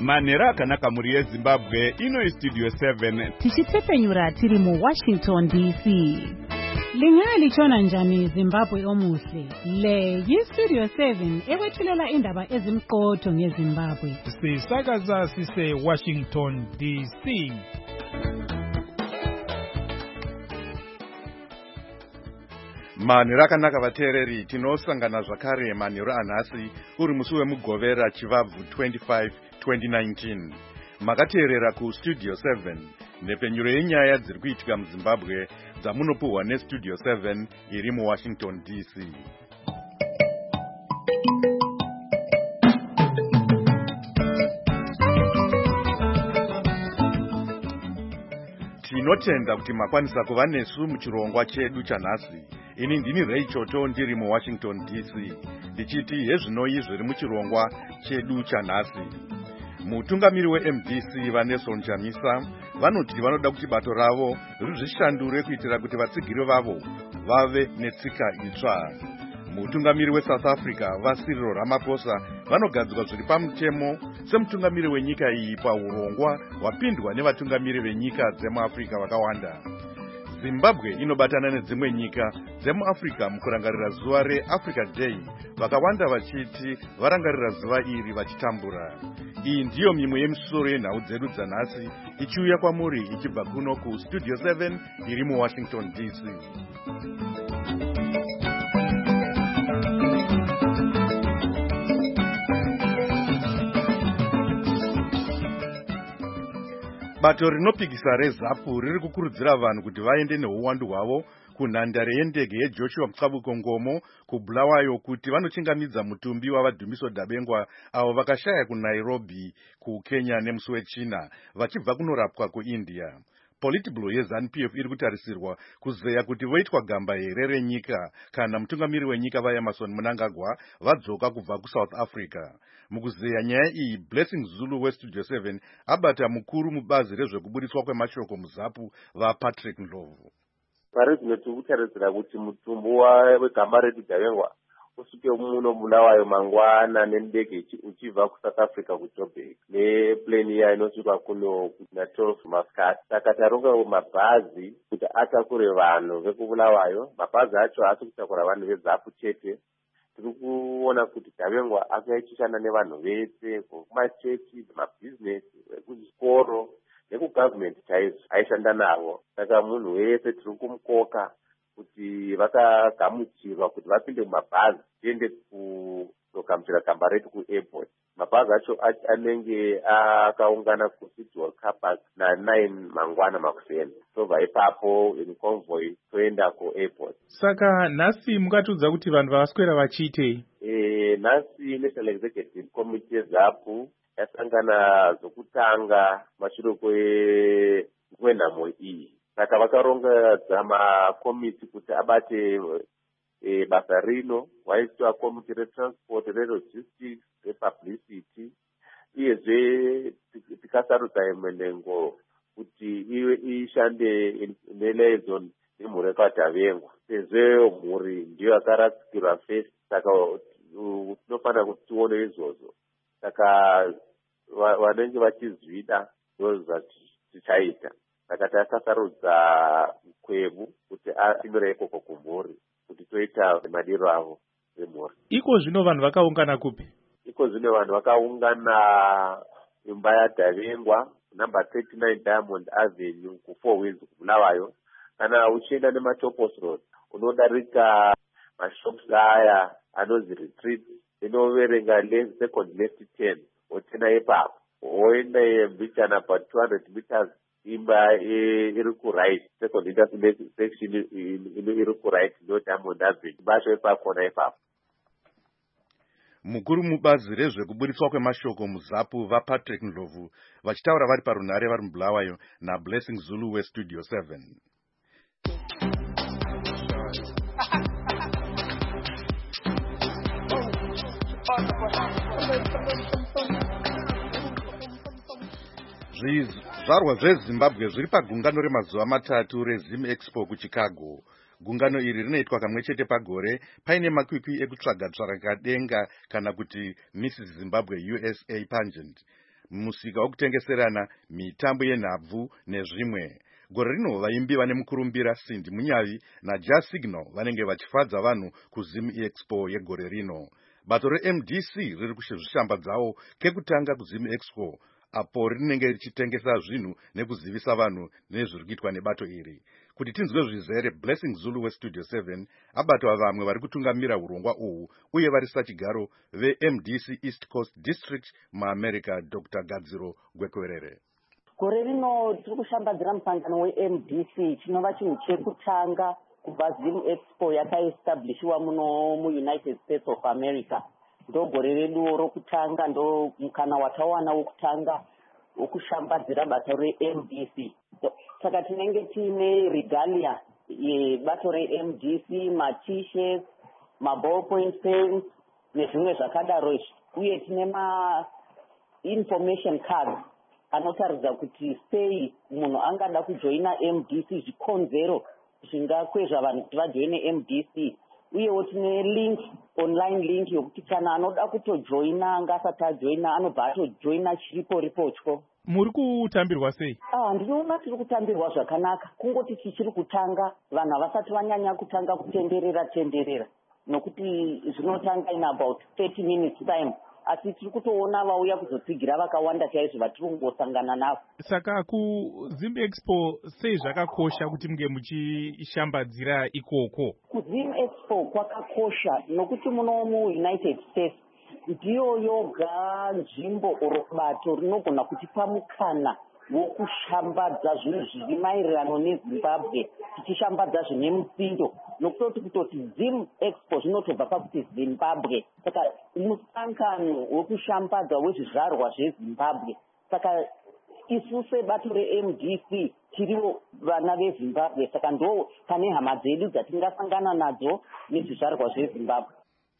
Manera akanaka muri yeZimbabwe ino Studio 7 tichitsepenyura tiri mu Washington DC. Lingalichona njani Zimbabwe omuhle? Le yi-Studio 7 ewethulela indaba ezimqotho ngeZimbabwe. Sisakaza sise Washington DC. Manera akanaka vateereri, tinosangana zvakare manheru anhasi uri musi wemugovera chivabvu 25 2019. Makateerera ku Studio 7 nepenyuro yenyaya dziri kuitika muZimbabwe dzamunopuhwa neStudio 7 iri muWashington DC. Tinotenda kuti makwanisa kuva nesu muchirongwa chedu chanhasi. Ini ndini Ray Choto ndiri muWashington DC. Ndichiti hezvinoi zviri muchirongwa chedu chanhasi. Mutungamiri weMDC Vanessa Chamisa vanoti vanoda kuti bato ravo rizvishandure kuitira kuti vatsigiri vavo vave netsika itsva. Mutungamiri weSouth Africa Cyril Ramaphosa vanogadzwa zviri pamutemo semutungamiri wenyika iyi paurongwa hwapindwa nevatungamiri venyika dzemuAfrica vakawanda. Zimbabwe inobatana nedzimwe nyika dzemuAfrica mukurangarira zuva reAfrica Day, vakawanda vachiti varangarira zuva iri vachitambura. Iyi ndiyo mimwe yemisoro yenhau dzedu dzanhasi ichiuya kwamuri ichibva kuno ku Studio 7 iri muWashington DC. Bato rinopikisa reZAPU riri kukurudzira vanhu kuti vaende neuwandu hwavo kunhandare yendege yeJoshua Mutsavuko Ngomo kuBulawayo kuti vanochingamidza mutumbi wavaDhumiso Dabengwa avo vakashaya kuNairobi kuKenya nemusi weChina vachibva kunorapwa kuIndia. Politburo yeZANU-PF iri kutarisirwa kuzeya kuti voitwa gamba here renyika kana mutungamiri wenyika vaEmmerson Mnangagwa vadzoka kubva kuSouth Africa. Mukuzeya nyaya iyi, Blessing Zulu weStudio 7 abata mukuru mubazi rezvekubudiswa kwemashoko muZAPU vaPatrick Ndlovu. Pari zvino tiri kutarisira kuti mutumbo wegamba redu Dabengwa usuke muno Bulawayo mangwana nendege uchibva kuSouth Africa kuJoburg neplane iya inosvika kuno na12 masikati. Saka taronga mabhazi kuti atakure vanhu vekubulawayo. Mabhazi acho haasi kutakura vanhu veZAPU chete. Tiri kuona kuti Dabengwa akaitishana nevanhu vese kumachechi, mabhizinesi, ekuzvikoro nekugavhumenti chaizvo aishanda navo. Saka munhu wese tiri kumukoka kuti vakagamuchirwa kuti vapinde mumabhazi tiende kunogamuchira gamba redu kuairport. Mabhazi acho anenge akaungana kuCity Hall car park na9 mangwana makuseni. Tobva ipapo in convoy toenda kuairport. Saka nhasi mungatiudza kuti vanhu vakaswera vachiitei? Nhasi National Executive Committee yeZAPU yasangana zvokutanga mashure kwenhamo iyi. Saka vakaronga makomiti kuti abate basa rino, waitwa komiti retransport, relogistics, republicity. Uyezve tikasarudza Mwendengo kuti iwe ishande neliaison nemhuri yakaDabengwa. Sezvo mhuri ndiyo yakarasikirwa first, saka tinofanira kuti tione izvozvo. Saka vanenge vachizvida ndozvatichaita. Saka takasarudza Mkhwebu kuti asimire ikoko kumhuri kuti toita madiro avo emhuri. Iko zvino vanhu vakaungana kupi? Iko zvino vanhu vakaungana imba yaDabengwa number 39 Diamond Avenue ku4 Wheels kuBulawayo. Kana uchienda neMatopos Road unodarika mashops aya anozi Retreat inoverenga second left 10 wotena ipapo woenda yembichana pa 200 meters imba iri kuright second intersection iri kuright no Diamond Avenue basho ipakona ipapo. Mukuru mubazi rezvekubudiswa kwemashoko muZAPU vaPatrick Ndlovu vachitaura vari parunhare vari muBulawayo naBlessing Zulu weStudio 7. Zvizvarwa zveZimbabwe zviri pagungano remazuva matatu reZim Expo kuChicago. Gungano iri rinoitwa kamwe chete pagore paine makwikwi ekutsvaga tsvarakadenga kana kuti Mrs Zimbabwe USA pageant. musika wekutengeserana mitambo yenhabvu nezvimwe. Gore rino vaimbi vane mukurumbira Cindy Munyavi naJazz Signal vanenge vachifadza vanhu kuZim Expo yegore rino. Bato reMDC riri kuzvishambadzawo kekutanga kuZim Expo apo rinenge richitengesa zvinhu nekuzivisa vanhu nezviri kuitwa nebato iri. Kuti tinzwe zvizere, Blessing Zulu weStudio 7 abatwa vamwe vari kutungamira urongwa uhu uye vari sachigaro veMDC East Coast District muAmerica, Dr. Gadziro Gwekwerere. Gore rino tiri kushambadzira musangano weMDC chinova chinhu chekutanga kubva Zim Expo yakaestablishiwa muno muUnited States of America. Ndo gore redu rokutanga, ndo mukana watawana wokutanga wokushambadzira basa reMDC. Saka tinenge tiine regalia yebato reMDC, ma-t-shirts, ma-ballpoint pens nezvimwe zvakadaro, uye tine ma-information cards anotaridza kuti sei munhu angada kujoina MDC, zvikonzero zvingakwezva vanhu kuti vajoine MDC. Uyewo tine link, online link yokuti kana anoda kutojoina anga asati ajoina anobva atojoina chiripo ripotyo. Muri kutambirwa sei? Ndinoona tiri kutambirwa zvakanaka. Kungoti tichiri kutanga, vanhu havasati vanyanya kutanga kutenderera nokuti zvinotanga in about 30 minutes time. Asi tiri kutoona vauya kuzotsigira vakawanda chaizvo vatiri kungosangana navo. Saka kuZim Expo sei zvakakosha kuti munge muchishambadzira ikoko? KuZim Expo kwakakosha nokuti muno muUnited States ndiyo yoga nzvimbo oro bato rinogona kutipa mukana wokushambadza zvinhu zviri maererano neZimbabwe, tichishambadza zvine musindo, nokutoti Zim Expo zvinotobva pakuti Zimbabwe. Saka musangano wokushambadza wezvizvarwa zveZimbabwe. Saka isu sebato reMDC tiriwo vana veZimbabwe, saka ndo pane hama dzedu dzatingasangana nadzo nezvizvarwa zveZimbabwe.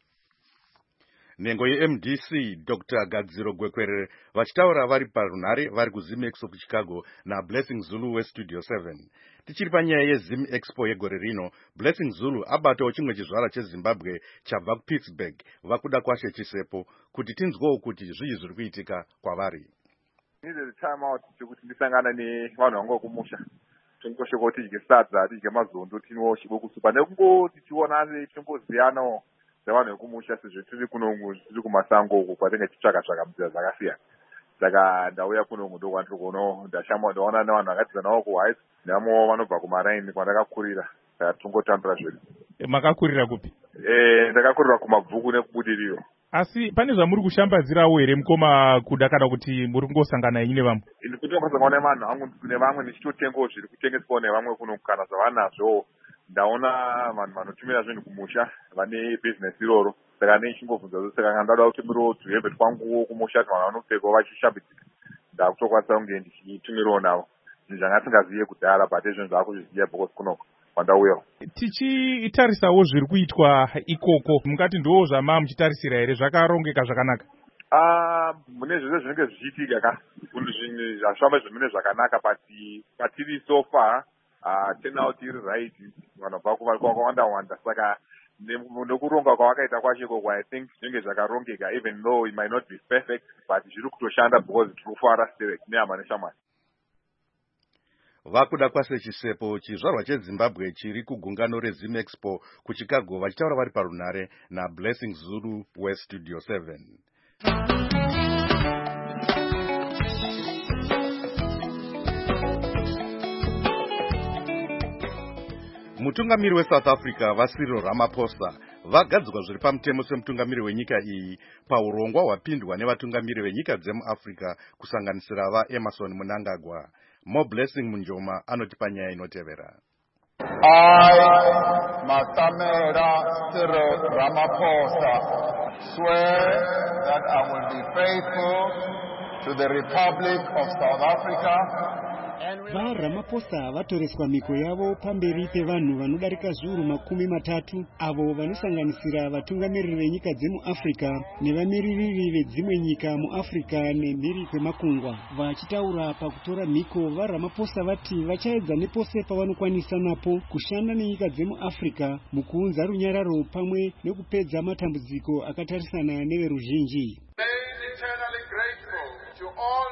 Nhengo yeMDC Dr. Gadziro Gwekwerere vachitaura vari parunhare vari kuZim Expo kuChicago naBlessing Zulu weStudio 7. Tichiri panyaya yeZim Expo yegore rino, Blessing Zulu abatawo chimwe chizvara cheZimbabwe chabva kuPittsburgh vakuda kwashe chisepo kuti tinzwewo kuti zvii zviri kuitika kwavari. Needed time out kuti ndisangana nevanhu vangu kumusha. Tinkoshe kuti tidye sadza, tidye mazundu, tinwo chibokusupa nekungo tichiona timboziyanawo sevanhu vekumusha sezvo tiri kuno tiri kumasango uko kwatinenge tichitsvaka nzira dzakasiyana. Saka ndauya kuno ndokwanditori kuno ndaona nevanhu vakatidzanawo kuHights nevamwewo vanobva kumaraini kwandakakurira. Saka tingotambira zvedu. Makakurira kupi? Ndakakurira kumabvuku nekubudiriro. Asi pane zvamuri kushambadzirawo here mukoma kuda kana kuti muri kungosangana ine vamwe? Kuti ngosangana nevanhu vangu nevamwe ndichitotengawo zviri kutengeswawo nevamwe kuno kana zvavanazvo. Ndaona vanhu vanotumira zvinhu kumusha vane business iroro. Saka nechingovhunza zvose saka ndada kutumirawo tuhembe twanguwo kumusha vanhu vanopfekawo vachishambidzika. Ndakutokwanisa kunge ndichitumirawo navo. Zvinhu zvanga tisingazive kudhara but izvoni zvakuzviziva bhokosi kunoko kwandauyawo. Tichitarisawo zviri kuitwa ikoko, mungati ndo zvama muchitarisira here, zvakarongeka zvakanaka? Mune zvese zvinenge zvichiitika zvashamba zvimene zvakanaka patiri so far turnout iri right, vanhu vabva kwakawanda. Saka nekuronga kwavakaita kwacho ikoko I think zvinenge zvakarongeka, even though it might not be perfect but zviri kutoshanda because tiri kufara still nehama neshamwari. Vakuda kwase chisepo chizvarwa cheZimbabwe chiri kugungano reZim Expo kuChicago vachitaura vari parunhare naBlessing Zulu weStudio 7. Mutungamiri weSouth Africa vaCyril Ramaphosa vagadzikwa zviri pamutemo semutungamiri wenyika iyi paurongwa hwapindwa nevatungamiri venyika dzemuAfrica kusanganisira vaEmmerson Mnangagwa. Mo Blessing Munjoma anoti panyaya inotevera. I, Matamera Cyril Ramaphosa, swear that I will be faithful to the Republic of South Africa. VaRamaphosa vatoreswa miko yavo pamberi pevanhu vanodarika zviuru 30 avo vanosanganisira vatungamiriri venyika dzemuAfrica nevamiririri vedzimwe nyika muAfrica nemhiri kwemakungwa. Vachitaura pakutora mhiko, vaRamaphosa vati vachaedza nepose pavanokwanisa napo kushanda nenyika dzemuAfrica mukuunza runyararo pamwe nekupedza matambudziko akatarisana neveruzhinji. Eternally grateful to all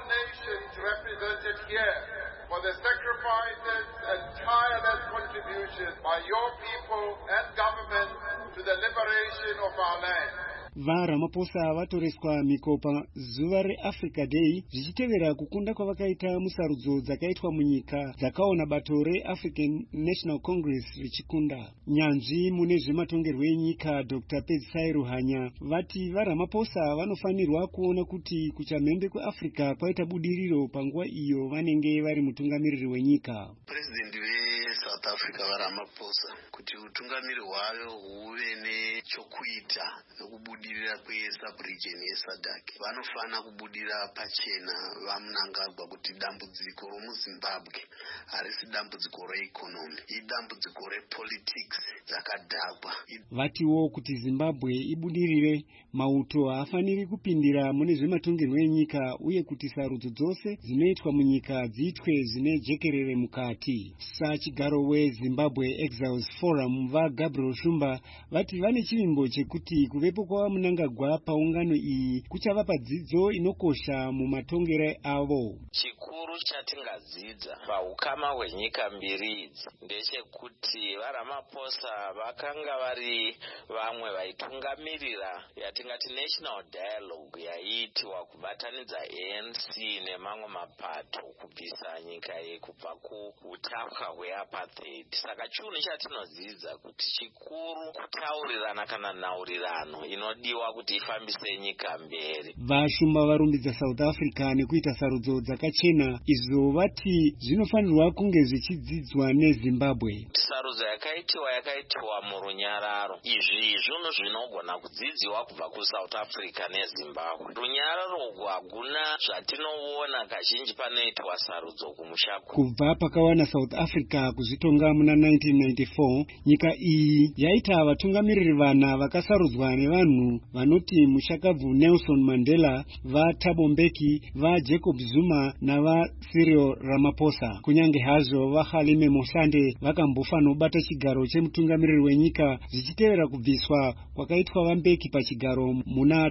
for the sacrifices and tireless contributions by your people and government to the liberation of our land. VaRamaphosa vatoreswa mikopa zuva reAfrica Day zvichitevera kukunda kwavakaita musarudzo dzakaitwa munyika dzakaona bato reAfrican National Congress richikunda. Nyanzvi mune zvematongerwo enyika Dr. Pedzisai Ruhanya vati vaRamaphosa vanofanirwa kuona kuti kuchamhembe kweAfrica kwaita budiriro panguva iyo vanenge vari mutungamiriri wenyika. President South Africa vaRamaphosa kuti utungamiri hwayo huve nechokuita nokubudirira kweSub-region yeSADC vanofana kubudira pachena vaMnangagwa kuti dambudziko romuZimbabwe harisi dambudziko reeconomy, idambudziko repolitics dzakadhakwa. Vatiwo kuti Zimbabwe ibudirire mauto haafaniri kupindira mune zvematongerwo enyika uye kuti sarudzo dzose dzinoitwa munyika dziitwe zvine jekerere mukati. Sachigaro weZimbabwe Exiles Forum vaGabriel Shumba vati vane chivimbo chekuti kuvepo kwaMnangagwa paungano iyi kuchavapa dzidzo inokosha mumatongere avo. Chikuru chatingadzidza paukama hwenyika mbiri idzi ndechekuti vaRamaphosa vakanga vari vamwe vaitungamirira yatingati national dialogue yaiitwa kubatanidza ANC nemamwe mapato kubvisa nyika kubva kuutapwa hweapartheid. Saka chinhu chatinodzidza kuti chikuru kutaurirana kana nhaurirano inodiwa kuti ifambise nyika mberi. Vashumba varumbidza South Africa nekuita sarudzo dzakachena izvo vati zvinofanirwa kunge zvichidzidzwa neZimbabwe. Sarudzo yakaitwa murunyararo. Izvi zvinhu zvinogona kudzidziwa kubva kuSouth Africa neZimbabwe. Runyararo urwu hakuna zvatinoona kazhinji panoitwa sarudzo kumushako. Kubva pakawana South Africa kuzvitonga muna 1994, nyika iyi yaita vatungamiriri vana vakasarudzwa nevanhu vanoti mushakabvu Nelson Mandela, vaThabo Mbeki, vaJacob Zuma navaCyril Ramaphosa. Kunyange hazvo vaHalime Mohlande vakambofa nobata chigaro chemutungamiriri wenyika zvichitevera kubviswa kwakaitwa vaMbeki pachigaro muna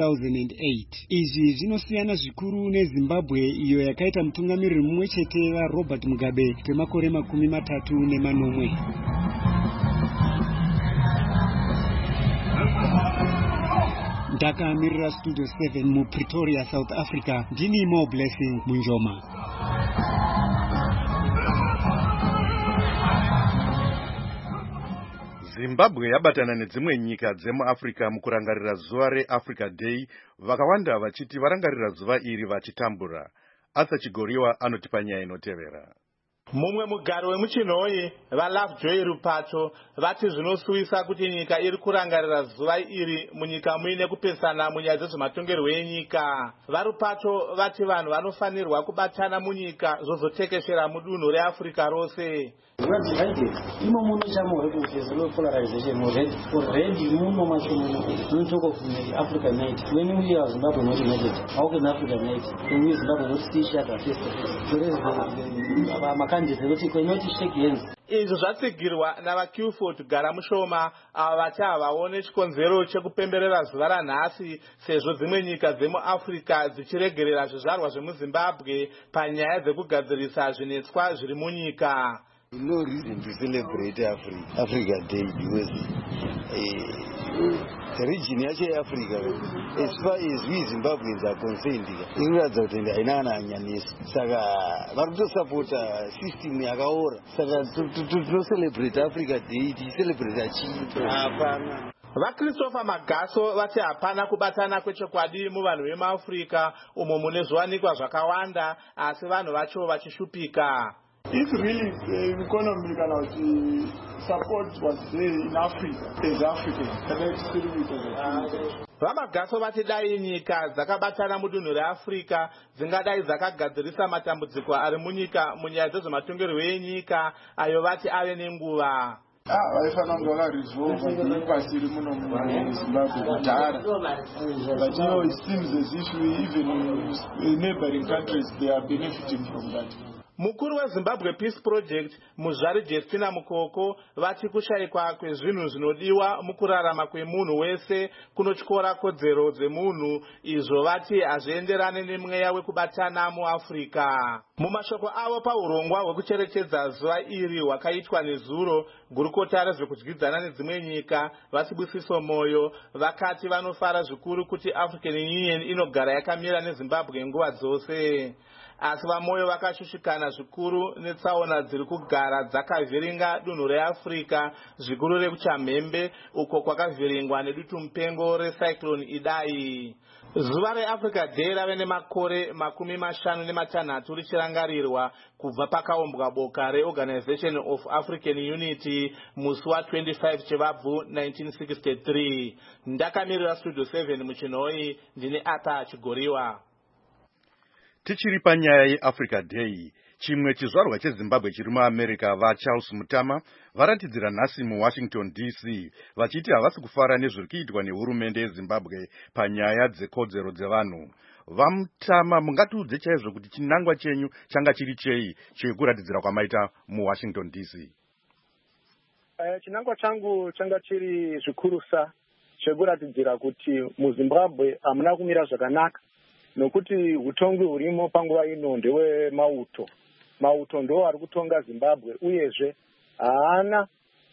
2008. Izvi zvinosiyana zvikuru neZimbabwe iyo yakaita mutungamiriri mumwe chete vaRobert Mugabe kwemakore 34. Ndakamirira Studio 7 muPretoria, South Africa. Ndini Mo Blessing Munjoma. Zimbabwe yabatana nedzimwe nyika dzemuAfrica mukurangarira zuva reAfrica Day, vakawanda vachiti varangarira zuva iri vachitambura. Arthur Chigoriwa anotipa nyaya inotevera. Mumwe mugaro wemuchinhoyi vaLovejoy Rupato vati zvinosuwisa kuti nyika iri kurangarira zuva iri munyika muine kupesana munyaya dzezvematongerwo enyika. VaRupato vati vanhu vanofanirwa kubatana munyika zvozotekeshera mudunhu reAfrica rose. We are divided. Muno chamo there's a lot of polarization already. Muno don't talk of the African night. When we are Zimbabwe not united, how can African night? When we Zimbabwe not see each other face to face. So there's the makandi cannot shake hands. Izvo zvatsigirwa navaCuford Garamushoma ava vati havaone chikonzero chekupemberera zuva ranhasi sezvo dzimwe nyika dzemuAfrica dzichiregerera zvizvarwa zvemuZimbabwe panyaya dzekugadzirisa zvinetswa zviri munyika. No reason to celebrate Africa Day because the region yacho Africa, as far as we Zimbabweans are concerned, inoratidza kuti haina kana anyanisi. Saka vari kutosapota system yakaora. Saka to celebrate Africa Day, tichicelebrate chii? Hapana. VaChristopher Magaso vati hapana kubatana kwechokwadi muvanhu vemuAfrica umo mune zviwanikwa zvakawanda asi vanhu vacho vachishupika. If really the economy cannot support what's there in Africa, as Africans, VaMagaso vati dai nyika dzakabatana mudunhu reAfrica dzingadai dzakagadzirisa matambudziko ari munyika munyaya dzezvematongerwo enyika ayo vati ave nenguva. vaifana kunge vakaresolva kuipasi iri muno muZimbabwe kudhara. But it seems as if even in neighboring countries they are benefiting from that. Mukuru weZimbabwe Peace Project Muzvari Justina Mukoko vati kushayikwa kwezvinhu zvinodiwa mukurarama kwemunhu wese kunotyora kodzero dzemunhu izvo vati hazvienderane nemweya wekubatana muAfrica. Mumashoko avo paurongwa hwekucherechedza zuva iri hwakaitwa nezuro, gurukota rezvekudyidzana nedzimwe nyika vaSibusiso Moyo vakati vanofara zvikuru kuti African Union inogara yakamira neZimbabwe nguva dzose. Asi vaMoyo vakashushikana zvikuru netsaona dziri kugara dzakavhiringa dunhu reAfrica, zvikuru rekuChamhembe uko kwakavhiringwa nedutu mupengo recyclone Idai. Zuva reAfrica Day rave nemakore 56 richirangarirwa kubva pakaumbwa boka reOrganization of African Unity musi wa25 Chivabvu 1963. Ndakamirira Studio 7 muchinhoi, ndine Ata Chigoriwa. Tichiri panyaya yeAfrica Day, chimwe chizvarwa cheZimbabwe chiri muAmerica vaCharles Mutama varatidzira nhasi muWashington DC vachiti havasi kufara nezviri kuitwa nehurumende yeZimbabwe panyaya dzekodzero dzevanhu. VaMutama, mungatiudze chaizvo kuti chinangwa chenyu changa chiri chei chekuratidzira kwamaita muWashington DC? Chinangwa changu changa chiri zvikurusa chekuratidzira kuti muZimbabwe hamuna kumira zvakanaka, nokuti utongi hurimo panguva ino ndewe mauto ndo ari kutonga Zimbabwe, uyezve haana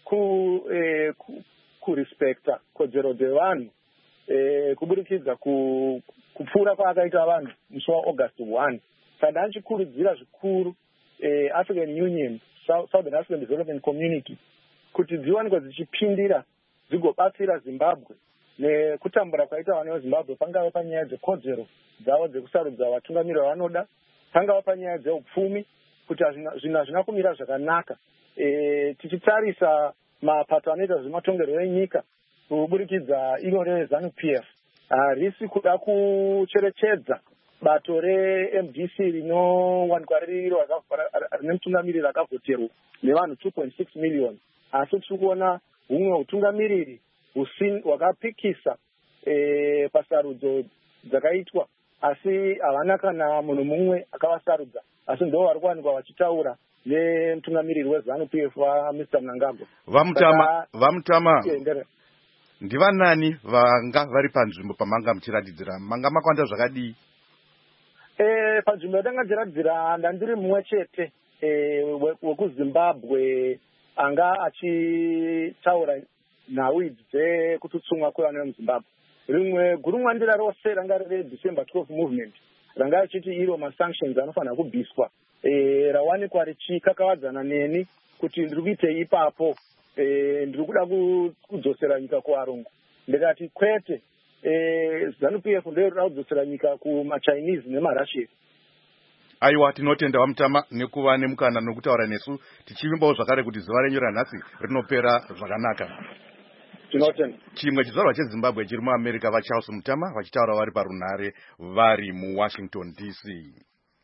kurespekta kodzero dzevanhu kuburikidza kupfuura kwaakaita vanhu musi waAugust 1. Saka anchikurudzira zvikuru African Union, Southern African Development Community kuti dziwanikwa dzichipindira dzigobatsira Zimbabwe nekutambura kwaita vana veZimbabwe, pangava panyaya dzekodzero dzavo dzekusarudza vatungamiri vanoda, pangava panyaya dzeupfumi, kuti zvinhu hazvina kumira zvakanaka. Tichitarisa mapato anoita zvematongerwo enyika kuburikidza iro reZANU-PF harisi kuda kucherechedza bato reMDC rinowanikwa riri rine mutungamiriri akavhoterwa nevanhu 2.6 million, asi tiri kuona humwe utungamiriri hwakapikisa pasarudzo dzakaitwa, asi havana kana munhu mumwe akavasarudza, asi ndo vari kuwanikwa vachitaura nemutungamiriri weZANU-PF Mr. Mnangagwa. VaMutama, ndivanani vanga vari panzvimbo pamanga muchiratidzira? Manga makwanda zvakadii? Panzvimbo yatanga tichiratidzira ndandiri mumwe chete wekuZimbabwe anga achitaura nhau idzi dzekututsumwa kwevana vemuZimbabwe. Rimwe gurumwandira rose ranga riri December 12 movement ranga achiti iro masanctions anofanira kubviswa, rawanikwa richikakavadzana neni kuti ndiri kuitei ipapo, ndiri kuda kudzosera nyika kuvarungu. Ndikati kwete, ZANU-PF ndio riri kudzosera nyika kumaChinese nemaRussia. Aiwa, tinotenda VaMutama nekuva nemukana nokutaura nesu, tichivimbawo zvakare kuti zuva renyu ranhasi rinopera zvakanaka. Chimwe chizvarwa cheZimbabwe chiri muAmerica vaCharles Mutama vachitaura vari parunhare vari muWashington DC.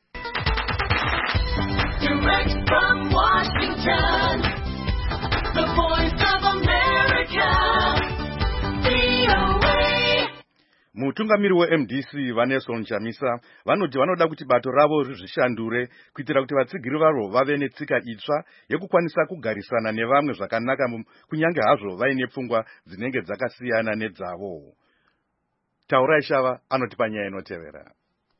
Direct from Washington, the voice of America, VOA. Mutungamiri weMDC vaNelson Chamisa vanoti vanoda kuti bato ravo rizvishandure kuitira kuti vatsigiri varo vave netsika itsva yekukwanisa kugarisana nevamwe zvakanaka, kunyange hazvo vaine pfungwa dzinenge dzakasiyana nedzavo. Taurai Shava anoti panyaya inotevera.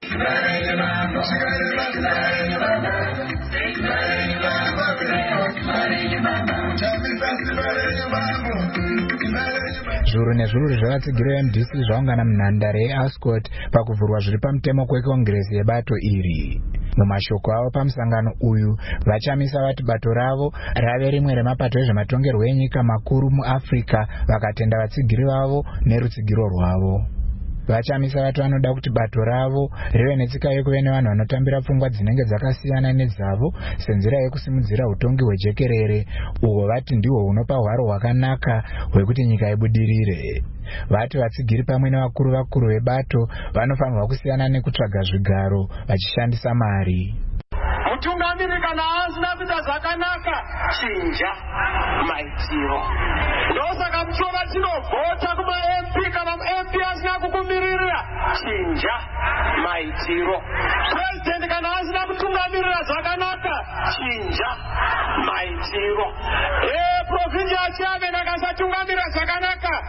Zviuru nezviuru zvevatsigiri veMDC zvaungana munhandare yeAscot pakuvhurwa zviri pamutemo kwekongresi yebato iri. Mumashoko avo pamusangano uyu, vaChamisa vati bato ravo rave rimwe remapato ezvematongerwo enyika makuru muAfrica, vakatenda vatsigiri vavo nerutsigiro rwavo. VaChamisa vati vanoda kuti bato ravo rive netsika yekuve nevanhu vanotambira pfungwa dzinenge dzakasiyana nedzavo senzira yekusimudzira utongi hwejekerere, uhwo vati ndihwo hunopa hwaro hwakanaka hwekuti nyika ibudirire. Vati vatsigiri pamwe nevakuru vebato vanofanirwa kusiyana nekutsvaga zvigaro vachishandisa mari. Mutungamiri kana asina kuita zvakanaka, chinja maitiro. Ndosaka muchova tinovhota kumaMP, kana muMP asina kukumirira, chinja maitiro. President kana asina kutungamirira zvakanaka, chinja maitiro. Province yaChabe akasatungamira zvakanaka.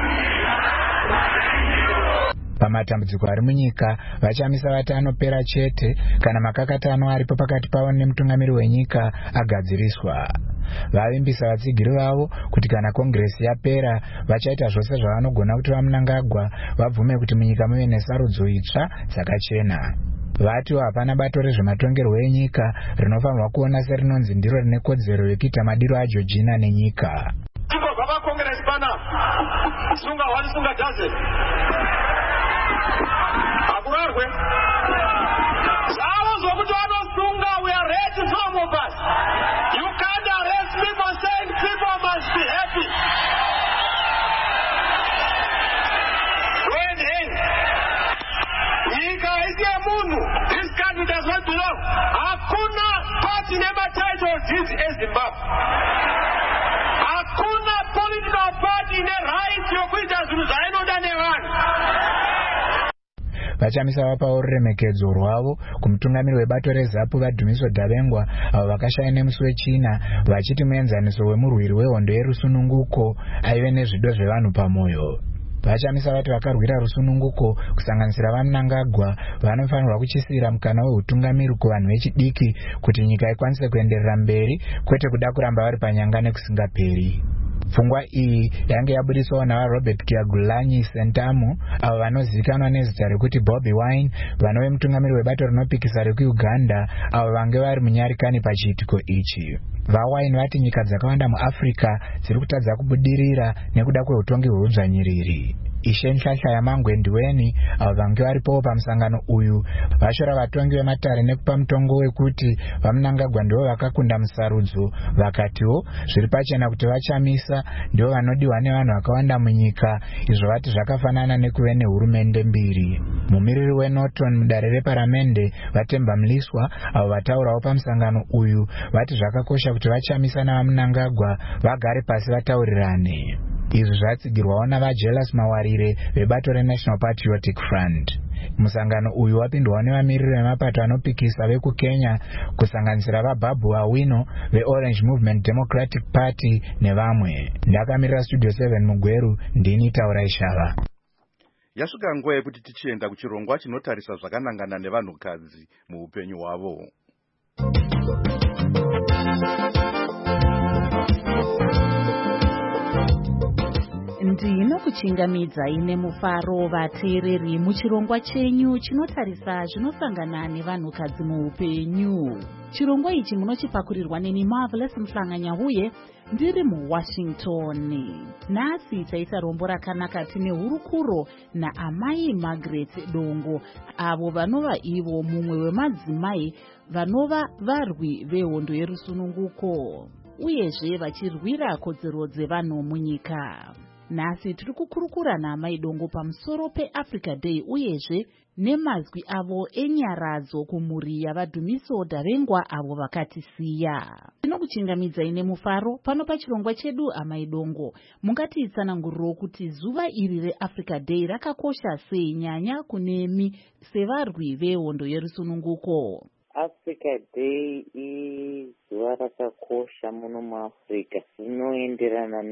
Pamatambudziko ari munyika, vachamisa vati anopera chete kana makakatano aripo pakati pavo nemutungamiri wenyika agadziriswa. Vavimbisa vatsigiri vavo kuti kana kongresi yapera vachaita zvose zvavanogona kuti vaMnangagwa vabvume kuti munyika muve nesarudzo itsva dzakachena. Vatiwo hapana bato rezvematongerwo enyika rinofanirwa kuona serinonzi ndiro rine kodzero yekuita madiro aJoojina nenyika. Tingobva pakongresi pana sunga wani sunga dhaze akurarwe zvavo zvokuti vanosunga. We are ready for some of us. You can't arrest me for saying people must be happy. When nyika isi yemunhu, this country does not belong. Hakuna party name title this eZimbabwe. Hakuna political party ine right yokuita zvinhu zvainoda nevanhu. Vachamisa vapawo ruremekedzo rwavo kumutungamiri webato reZAPU vaDhumiso Davengwa avo vakashaya nemusi wechina vachiti muenzaniso wemurwiri wehondo yerusununguko aive nezvido zvevanhu pamoyo. Vachamisa vati vakarwira rusununguko kusanganisira vaMnangagwa vanofanirwa kuchisira mukana weutungamiri kuvanhu vechidiki kuti nyika ikwanise kuenderera mberi kwete kuda kuramba vari panyanga nekusingaperi. Pfungwa iyi yange yabudiswawo navaRobert Kyagulanyi Sentamu avo vanozivikanwa nezita rekuti Bobi Wine, vanove mutungamiri webato rinopikisa rekuUganda avo vange vari munyarikani pachiitiko ichi. VaWine vati nyika dzakawanda muAfrica dziri kutadza kubudirira nekuda kweutongi hweudzvanyiriri. Ishe Nhlahla Yamangwe Ndiweni avo vange varipowo pamusangano uyu vashora vatongi vematare nekupa mutongo wekuti vaMnangagwa ndivo vakakunda musarudzo, vakatiwo zviri pachena kuti vachamisa ndivo vanodiwa nevanhu vakawanda munyika, izvo vati zvakafanana nekuve nehurumende mbiri. Mumiriri weNorton mudare reparamende Vatemba Mliswa avo vataurawo pamusangano uyu vati zvakakosha kuti vachamisa navaMnangagwa vagare pasi vataurirane. Izvi zvatsigirwawo navaJealous Mawarire vebato reNational Patriotic Front. Musangano uyu wapindwawo nevamiriri vemapato anopikisa vekuKenya kusanganisira vaBabu Awino veOrange Movement Democratic Party nevamwe. Ndakamirira Studio 7 Mugweru, ndini Taurai Shava. Yasvika nguva yekuti tichienda kuchirongwa chinotarisa zvakanangana nevanhukadzi muupenyu hwavo. Ndinokuchingamidzai nemufaro vateereri muchirongwa chenyu chinotarisa zvinosangana nevanhukadzi muupenyu. Chirongwa ichi munochipakurirwa neni Marvelous Mhlanganya uye ndiri muWashington. Nhasi taita rombo rakanaka tine hurukuro naamai Margaret Dongo avo vanova ivo mumwe wemadzimai vanova varwi vehondo yerusununguko uyezve vachirwira kodzero dzevanhu munyika. Nhasi tiri kukurukura naamai Dongo pamusoro peAfrica Day uyezve nemazwi avo enyaradzo kumhuri yavaDhumiso Davengwa avo vakatisiya. Tinokuchingamidzai nemufaro pano pachirongwa chedu amai Dongo. Mungatitsananguriro kuti zuva iri reAfrica Day rakakosha sei nyanya kunemi sevarwi vehondo yerusununguko? Africa Day izuva rakakosha muno muAfrica. Rinoenderana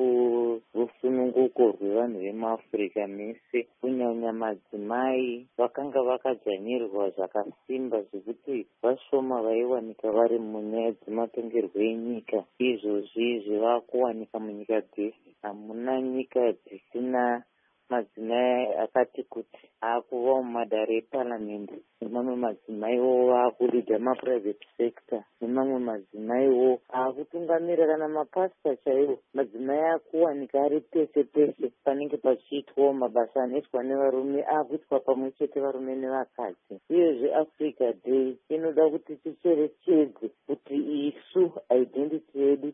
nekurusununguko rwevanhu vemuAfrica mese, kunyanya madzimai vakanga vakadzvanyirwa zvakasimba zvekuti vashoma vaiwanika vari munyaya dzematongerwo enyika. Izvozvi zvivakuwanika munyika dzese. Hamuna nyika dzisina madzimai akati kuti akuva mumadare eparamende, nemamwe madzimaiwo akulidha maprivate sector, nemamwe madzimaiwo akutungamira kana mapasita chaiwo. Madzimai akuwanika ari pese pese panenge pachiitwawo mabasa anoitwa nevarume akuitwa pamwe chete varume nevakadzi. Uyezve Africa Day inoda kuti ticherechedze kuti isu identity yedu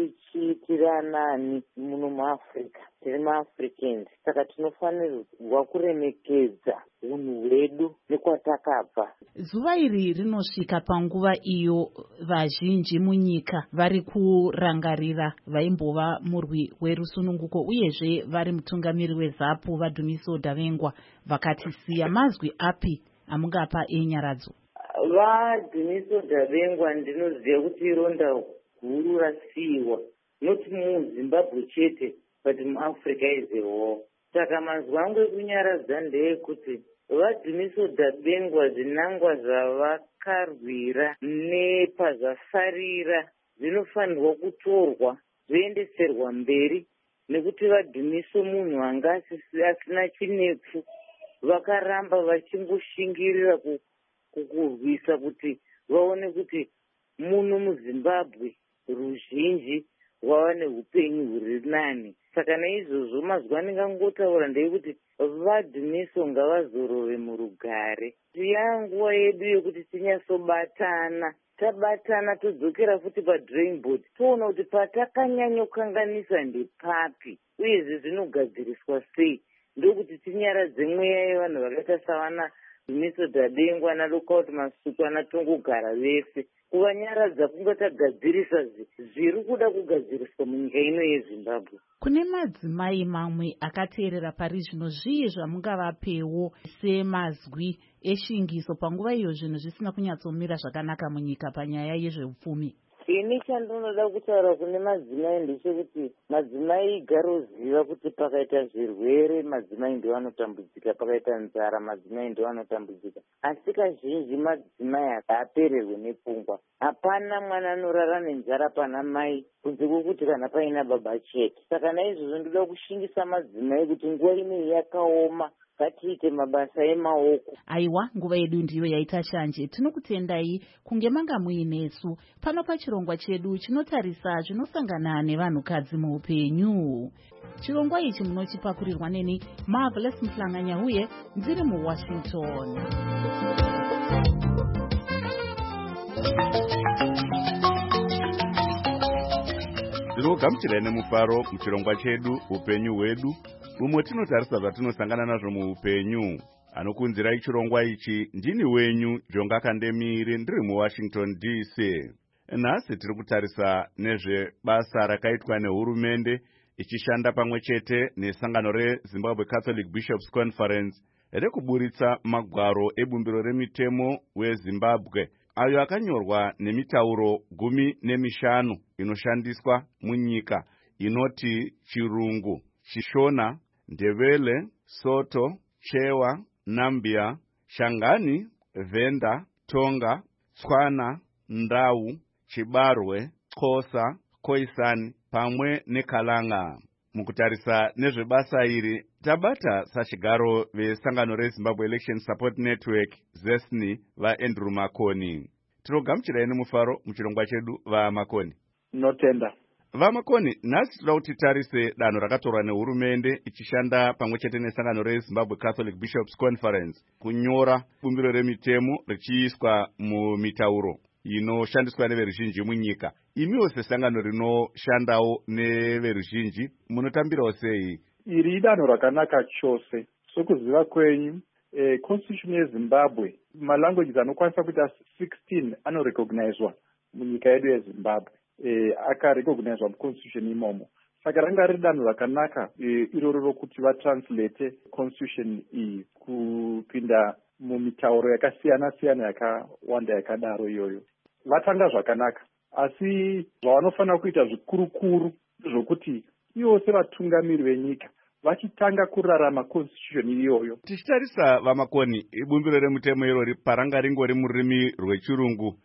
tiri anani muno muAfrica, tiri maAfricans. Saka tinofanirwa kuremekedza unhu hwedu nekwatakabva. Zuva iri rinosvika panguva iyo vazhinji munyika vari kurangarira vaimbova murwi werusununguko uyezve vari mutungamiri weZAPU vaDhumiso Davengwa vakatisiya. Mazwi api amungapa enyaradzo? Vadhiniso Dabengwa ndinoziva kuti ironda guru rasiyiwa, not muZimbabwe chete but muAfrica as a whole. Saka mazwi angu ekunyaradza ndeyekuti vadhiniso Dabengwa zvinangwa zvavakarwira nepazvafarira zvinofanirwa kutorwa zvoendeserwa mberi, nekuti vadhiniso munhu anga asina chinepfu vakaramba vachingoshingirira kurwisa kuti vaone kuti muno muZimbabwe ruzhinji vava neupenyu huri nani. Saka naizvozvo mazwi andingangotaura ndeyekuti vadhiniso ngavazorove murugare. Yanguva yedu yekuti tinyatsobatana, tabatana todzokera futi padrawing board toona kuti patakanyanyokanganisa ndepapi uyezve zvinogadziriswa sei, ndokuti tinyaradze mweya yevanhu vakaita savana Dhiniso Dabengwa naLookout Masuku anatongogara vese, kuvanyaradza kungatagadzirisa zviri kuda kugadziriswa munyika ino yeZimbabwe. Kune madzimai mamwe akateerera pari zvino, zvii zvamungavapewo semazwi eshingiso panguva iyo zvinhu zvisina kunyatsomira zvakanaka munyika panyaya yezveupfumi? Ini chandinoda kutaura kune madzimai ndechekuti madzimai garoziva kuti pakaita zvirwere madzimai ndiwo anotambudzika, pakaita nzara madzimai ndiwo anotambudzika, asi kazhinji madzimai haapererwe nepfungwa. Hapana mwana anorara nenzara pana mai kunze kwokuti kana paina baba chete. Saka naizvozvo ndoda kushingisa madzimai kuti nguva ino yakaoma, ngatiite mabasa emaoko. Aiwa, nguva yedu ndiyo yaita shanje. Tinokutendai kunge manga muinesu pano pachirongwa chedu chinotarisa zvinosangana nevanhukadzi muupenyu. Chirongwa ichi munochipakurirwa neni Marvelous Mhlanganya uye ndiri muWashington. Tinogamuchirai nemufaro muchirongwa chedu upenyu hwedu, umwe tinotarisa zvatinosangana nazvo muupenyu. Anokunzirai chirongwa ichi ndini wenyu Jonga Kandemiri, ndiri muWashington DC. Nhasi tiri kutarisa nezvebasa rakaitwa nehurumende ichishanda pamwe chete nesangano reZimbabwe Catholic Bishops Conference rekuburitsa magwaro ebumbiro remitemo weZimbabwe, ayo akanyorwa nemitauro 15 inoshandiswa munyika inoti Chirungu, Chishona, Ndebele, Soto, Chewa, Nambia, Shangani, Venda, Tonga, Tswana, Ndau, Chibarwe, Xhosa, Khoisan pamwe neKalanga. Mukutarisa nezvebasa iri tabata sachigaro vesangano reZimbabwe Election Support Network ZESNI vaAndrew Makoni. Tinogamuchirai nemufaro muchirongwa chedu vaMakoni. Notenda. VaMakoni, nhasi toda kuti tarise danho rakatorwa nehurumende ichishanda pamwe chete nesangano reZimbabwe Catholic Bishops Conference kunyora bumbiro remitemo richiiswa mumitauro inoshandiswa neveruzhinji munyika. Imiwo sesangano rinoshandawo neveruzhinji munotambirawo sei? Iri danho rakanaka chose. Sokuziva kwenyu, constitution yeZimbabwe, malanguages anokwanisa kuita 16 anorecognizwa munyika yedu yeZimbabwe. Akarecognizwa muconstitution imomo. Saka ranga riri danho rakanaka iroro rokuti vatranslate constitution iyi kupinda mumitauro yakasiyana-siyana yakawanda yakadaro iyoyo. Vatanga zvakanaka, asi zvavanofanira kuita zvikurukuru zvokuti ivo sevatungamiri venyika vachitanga kurarama constitution iyoyo. Tichitarisa vaMakoni, bumbiro remutemo irori paranga ringori mururimi rwechirungu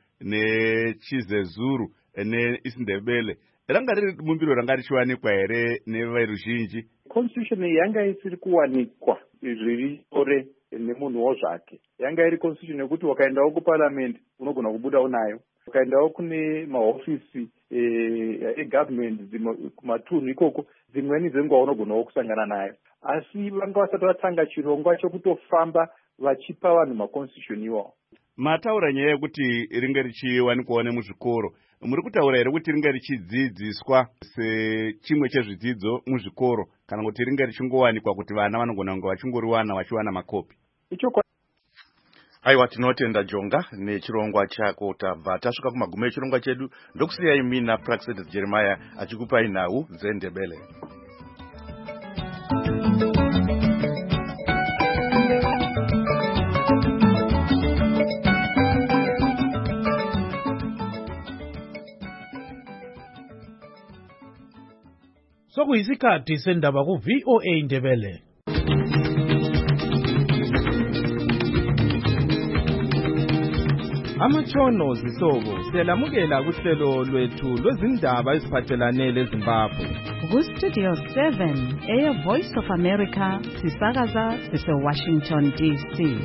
nechizezuru neIsindebele, ranga riri bumbiro ranga richiwanikwa here neveruzhinji? Constitution yanga isiri kuwanikwa zviri ore nemunhuwo zvake. Yanga iri constitution yekuti wakaendawo kuparliament unogona kubuda unayo, ukaendawo kune mahofisi egovernment kumatunhu ikoko dzimweni dzenguva unogonawo kusangana nayo. Asi vanga vasati vatanga chirongwa chokutofamba vachipa vanhu maconstitution iwawo. Mataura nyaya yekuti ringe richiwanikwawo nemuzvikoro. Muri kutaura here kuti ringe richidzidziswa sechimwe chezvidzidzo muzvikoro kana kuti ringe richingowanikwa kuti vana vanogona kunge vachingoriwana vachiwana makopi? Aiwa, tinotenda Jonga nechirongwa chako. Tabva tasvika kumagumo echirongwa chedu. Ndokusiyai mina Praxedes Jeremiah achikupai nhau dzeNdebele. sekuyisikhathi sendaba ku-VOA Indebele. Amatshono zisobo siyalamukela kuhlelo lwethu lwezindaba eziphathelane leZimbabwe. Ku-Studio 7 Air Voice of America sisakaza sise-Washington DC.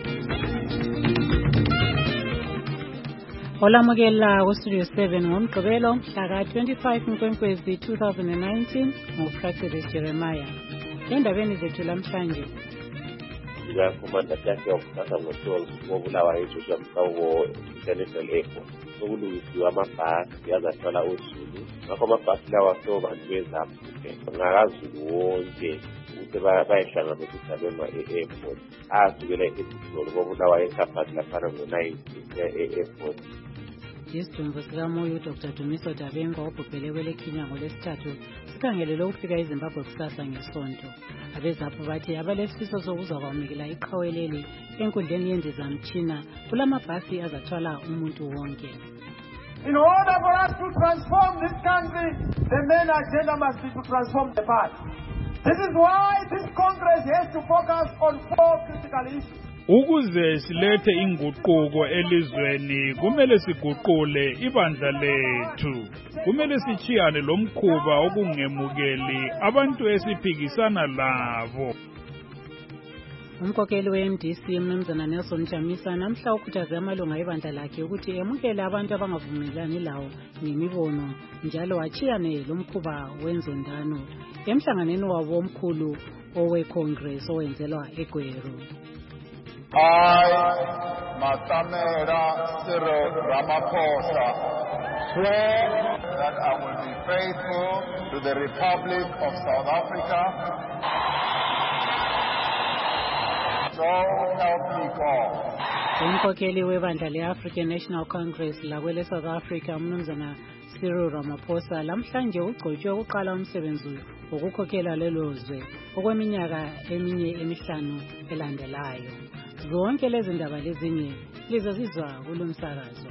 Olamukela ku-Studio 7 ngomgqibelo mhla ka-25 Nkwenkwezi 2019 nguPractice Jeremiah. Endabeni zethu lamhlanje Commander Tafiya ukuthatha ngo-12 wobulawa eJoshua Mhlawumbe International Airport. Sokulungisiwe amabhasi azathwala uZulu. Ngakho amabhasi lawa sobantu bezaphuke ngakazulu wonke ukuthi bayehlangana kuTabengwa e-airport. Asukela ePitoli wobulawa eKapati laphana ngo-9 e-airport. Isidumbu sikamoya uDr. Dumiso Dabengwa obhubhele kweleKenya ngolwesithathu sikhangelele ukufika eZimbabwe kusasa ngesonto. Abezapho bathi abalesifiso sokuza kwamukela iqhaweleli enkundleni yendizamtshina kulamabhasi azathwala umuntu wonke. In order for us to transform this country, the main agenda must be to transform the party. This is why this Congress has to focus on 4 critical issues. Ukuze silethe inguquko elizweni kumele siguqule ibandla lethu. Kumele sichiyane lomkhuba okungemukeli abantu esiphikisana labo. Umkhokheli we-MDC Mnumzana Nelson Chamisa namhla ukhuthaze amalunga ebandla lakhe ukuthi emukele abantu abangavumelani lawo ngemibono njalo achiyane lomkhuba wenzondano emhlanganeni wabo omkhulu owe-Congress owenzelwa eGweru. I, Matamela Cyril Ramaphosa, swear that I will be faithful to the Republic of South Africa. So help me God. Umkhokheli webandla le-African National Congress lakwele South Africa Mnumzana Cyril Ramaphosa lamhlanje ugcotshwe ukuqala umsebenzi wokukhokhela lelo zwe okweminyaka emihlanu elandelayo. Zonke lezi ndaba lezinye lizozizwa kulomsakazo.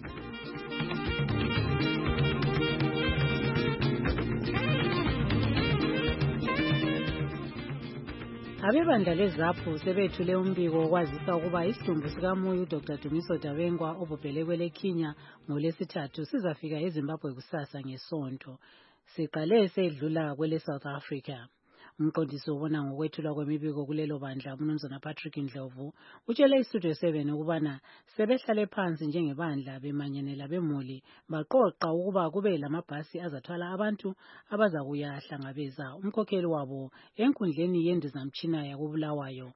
Abebandla lezaphu sebethule umbiko okwazisa ukuba isidumbu sikamoya uDr. Dumiso Dabengwa obhubhele kweleKenya ngolwesithathu sizafika eZimbabwe kusasa ngesonto. Siqale sedlula kwele South Africa. Umqondisi obona ngokwethulwa kwemibiko kulelo bandla uMnumzana Patrick Ndlovu utshele iStudio 7 ukubana sebehlale phansi njengebandla bemanyene labemuli baqoqa ukuba kube lamabhasi azathwala abantu abaza kuyahlangabeza umkhokheli wabo enkundleni yendizamtshina yakubulawayo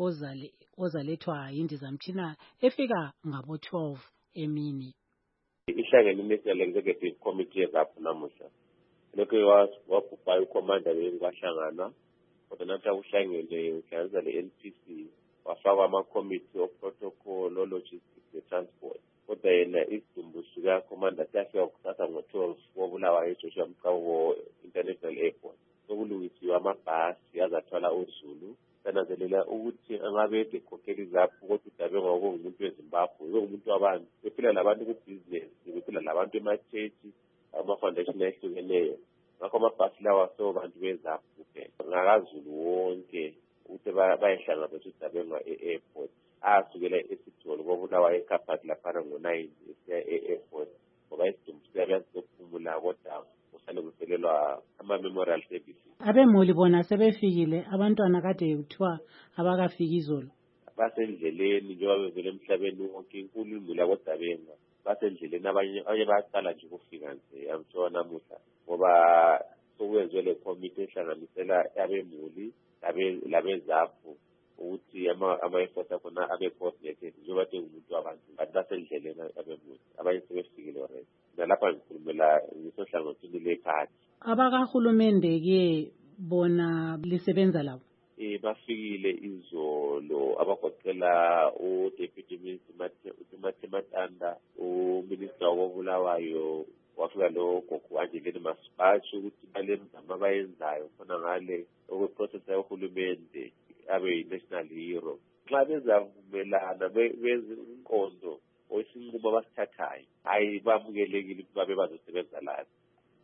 ozalethwa yindizamtshina efika ngabo 12 emini. Ihlangene National Executive Committee yezaphu namuhla. Lokho wabhubha uCommander wengahlangana kodwa nathi uhlangene uhlanganisa le-NPC wafakwa ama-committee of protocol logistics ne-transport kodwa yena isidumbu sikaCommander Tafiya ukuthatha ngo-12 wobulawa eJoshua Mhlawumbe International Airport. Sokulungisiwe amabhasi azathwala uZulu sananzelela ukuthi angabe ekhokhela izaphu kodwa uDabengwa ngumuntu weZimbabwe ngumuntu wabantu bephila labantu ku-business bephila labantu ema-church ama-foundation ehlukeneyo. Ngakho amabhasi lawa sobantu bezaphu kuphela ngakazulu wonke ukuthi bayehlangana uDabengwa e-airport. Asukela ePitoli wobulawa eKapati laphana ngo-9 esiya e-airport ngoba isidumbu siyaphumula kodwa usale kuselelwa ama-memorial services. Abemuli bona sebefikile abantwana kade kuthiwa abakafiki izolo. Basendleleni njengoba bevele emhlabeni wonke inkulu imuli yakoDabengwa. Basendleleni abanye bayaqala nje ukufika nje amthola namuhla ngoba sokwenziwe le committee ehlanganisela abemuli labezaphu ukuthi ama-efforts akhona abe-coordinated njengoba ngumuntu wabantu but basendleleni abemuli abanye sebefikile already. Nalapha ngikhulumela ngisohlangothini le-party. Abakahulumende-ke bona lisebenza labo? Bafikile izolo abagoqela uDeputy Minister Matanda, uMinister wobulawayo wafika lo gogo Angelina Masibatsho ukuthi balemzamo abayenzayo khona ngale okweprocess yohulumende abe yi-national hero. Nxa bezavumelana benze inqondo oyisinqumo abasithathayo hayi bamukelekile ukuthi babe bazosebenza lapho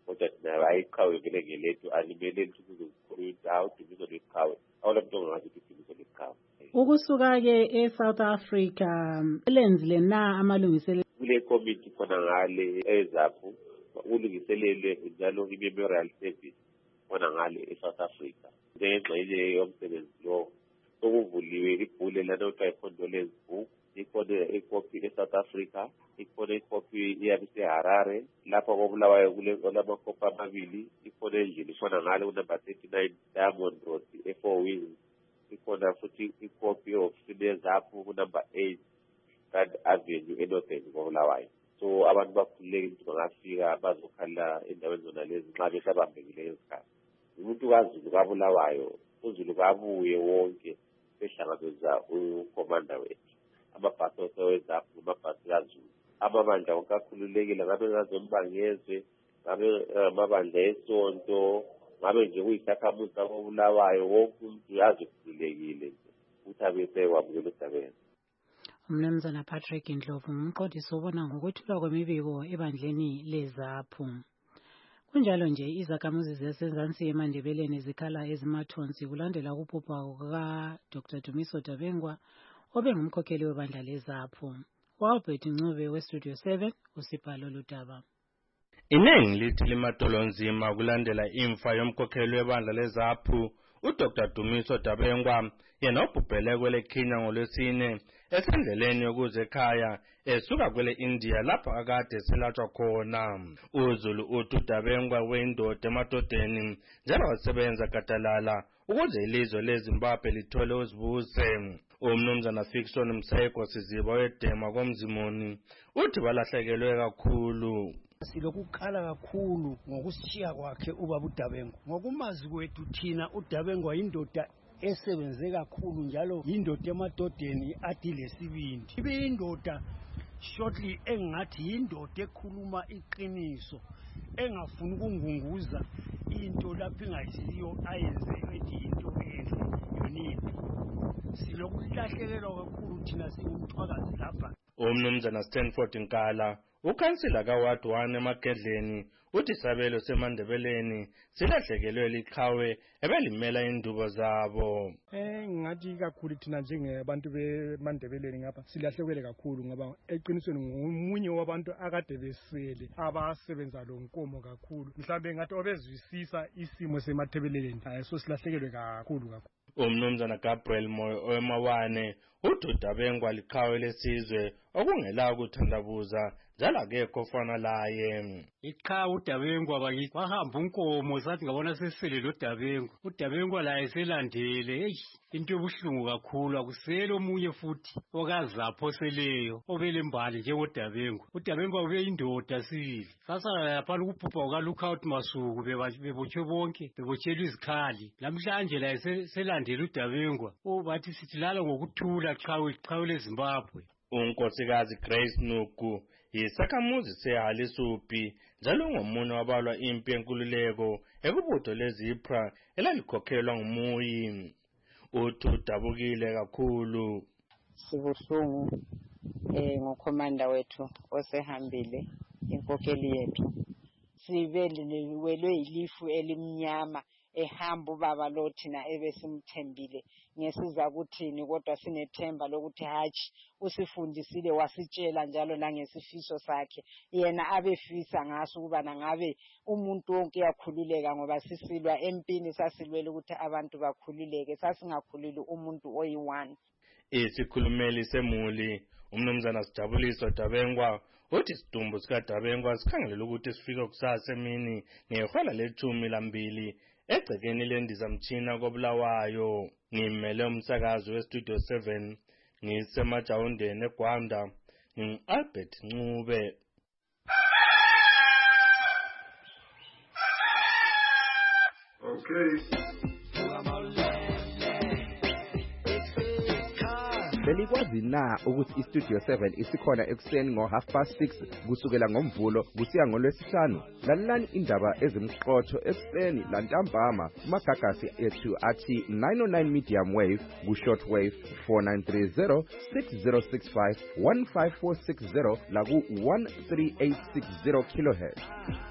kodwa thina ayiqhawe vele ngelethu alimeleli ukuthi kuzokukhulunywa hawu Dumiso leqhawe awula muntu ongazi ukuthi Dumiso leqhawe. Ukusuka-ke e-South Africa elenzile na amalungiselelo kule committee khona ngale eZAPU ulungiselele njalo i-memorial service khona ngale e-South Africa ngengxenye yomsebenzi lo sokuvuliwe ibhule lana okuthiwa i-condolence book ikhona ikopi e-South Africa ikhona ikopi iyabise-Harare lapha koBulawayo kulamakopi amabili ikhona endlini khona ngale unumber 39 Diamond Road e-4 Wheels ikhona futhi ikopi of-ofisi yeZAPU kunumber 8 Rand Avenue eNorthern koBulawayo. So abantu bakhululeke ukuthi bangafika bazokhala endaweni zona lezi nxa besabambekile ezikhathi. Umuntu kaZulu kaBulawayo uZulu kabuye wonke behlangabeza ukomanda wethu amabhasoso weZAPU namabhasi kaZulu amabandla wonke akhululekile ngabe ngazombangezwe ngabe amabandla esonto ngabe nje kuyisakhamuzi kaBulawayo wonke umuntu yazikhululekile ukuthi abese wamukela uDabengwa. Mnumzana Patrick Ndlovu ngumqondisi obona ngokwethulwa kwemibiko ebandleni leZAPU. Kunjalo nje izakhamuzi zasezansi eMandebeleni zikhala ezimathonsi kulandela ukubhubha kuka Dr. Dumiso Dabengwa obengumkhokheli webandla leZAPU. Albert Ncube weStudio 7 usibhalo ludaba. Inengi lithi limadolonzima kulandela imfa yomkhokheli webandla leZAPU uDr. Dumiso Dabengwa yena ubhubhele kwele Kenya ngolwesine esendleleni yokuze ekhaya esuka kwele India lapha akade selatshwa khona. uZulu uthi uDabengwa weyindoda emadodeni njalo wasebenza gadalala ukuze ilizwe leZimbabwe lithole uzibuse. Umnumzana Fickson Mseko Siziba wedema komzimoni uthi balahlekelwe kakhulu. Silokukhala kakhulu ngokushiya kwakhe ubaba uDabengwa. Ngokumazi kwethu thina uDabengwa indoda esebenze kakhulu njalo indoda emadodeni athi lesibindi. Ibindoda shortly engathi indoda ekhuluma iqiniso engafuni ukungunguza into lapho ingayisiyo ayenze ethi into enhle yonini. Silokulahlekelwa kakhulu thina singumthwakazi lapha. Umnumzana Stanford Nkala ukansila kaWard 1 eMagedleni uthi isabelo seMandebeleni silahlekelwe liqhawe ebelimela indubo zabo. Ngathi kakhulu thina njengabantu beMandebeleni ngapha silahlekelwe kakhulu ngoba eqinisweni ngomunye wabantu akade besele abasebenza lo nkomo kakhulu. Mhlambe ngathi obezwisisa isimo seMandebeleni so silahlekelwe kakhulu. Umnumzana Gabriel Moyo owemawane uthi uDabengwa liqhawe lesizwe okungela ukuthandabuza njalo akekho ofana laye. Iqhawe uDabengwa bakithi wahamba unkomo sathi ngabona sesele lo Dabengwa. uDabengwa la eselandele into ebuhlungu kakhulu akusele omunye futhi okaZAPU seleyo obele mbali njengoDabengwa. uDabengwa ubeyindoda sibili. Sasa lapha ukubhubha ukaLookout Masuku bebotshwe bonke bebotshelwa izikhali. Namhlanje la eselandele uDabengwa bathi sithi lala ngokuthula qhawe leZimbabwe. Unkosikazi Grace Nuku yisakhamuzi seHalisupi njalo ngomunye wabalwa impi yenkululeko ekubutho leZIPRA elalikhokhelwa ngumuyi. Uthi udabukile kakhulu. Sibuhlungu ngokomanda wethu osehambile inkokheli yethu. Sibelelwe ilifu elimnyama ehamba ubaba lo thina ebesimthembile ngesiza kuthini kodwa sinethemba lokuthi hatshi usifundisile wasitshela njalo langesifiso sakhe yena abefisa ngaso ukuba ngabe umuntu wonke yakhululeka ngoba sisilwa empini sasilwela ukuthi abantu bakhululeke sasingakhululi umuntu oyi1. Isikhulumeli semuli umnumzana Sijabuliso Dabengwa uthi isidumbu sikaDabengwa sikhangelela ukuthi sifike kusasa emini ngehola le-12 egcekeni lendizamtshina koBulawayo. Ngimele umsakazi weStudio 7 ngisemajawundeni eGwanda Albert Ncube. Okay. belikwazi na ukuthi iStudio 7 isikhona ekuseni ngo6:30 kusukela ngoMvulo kusiya ngoLwesihlanu? Lalelani indaba ezimqotho ekuseni lantambama kumagagasi ethu athi 909 medium wave ku-shortwave 4930 6065 15460 la ku-13860 kHz.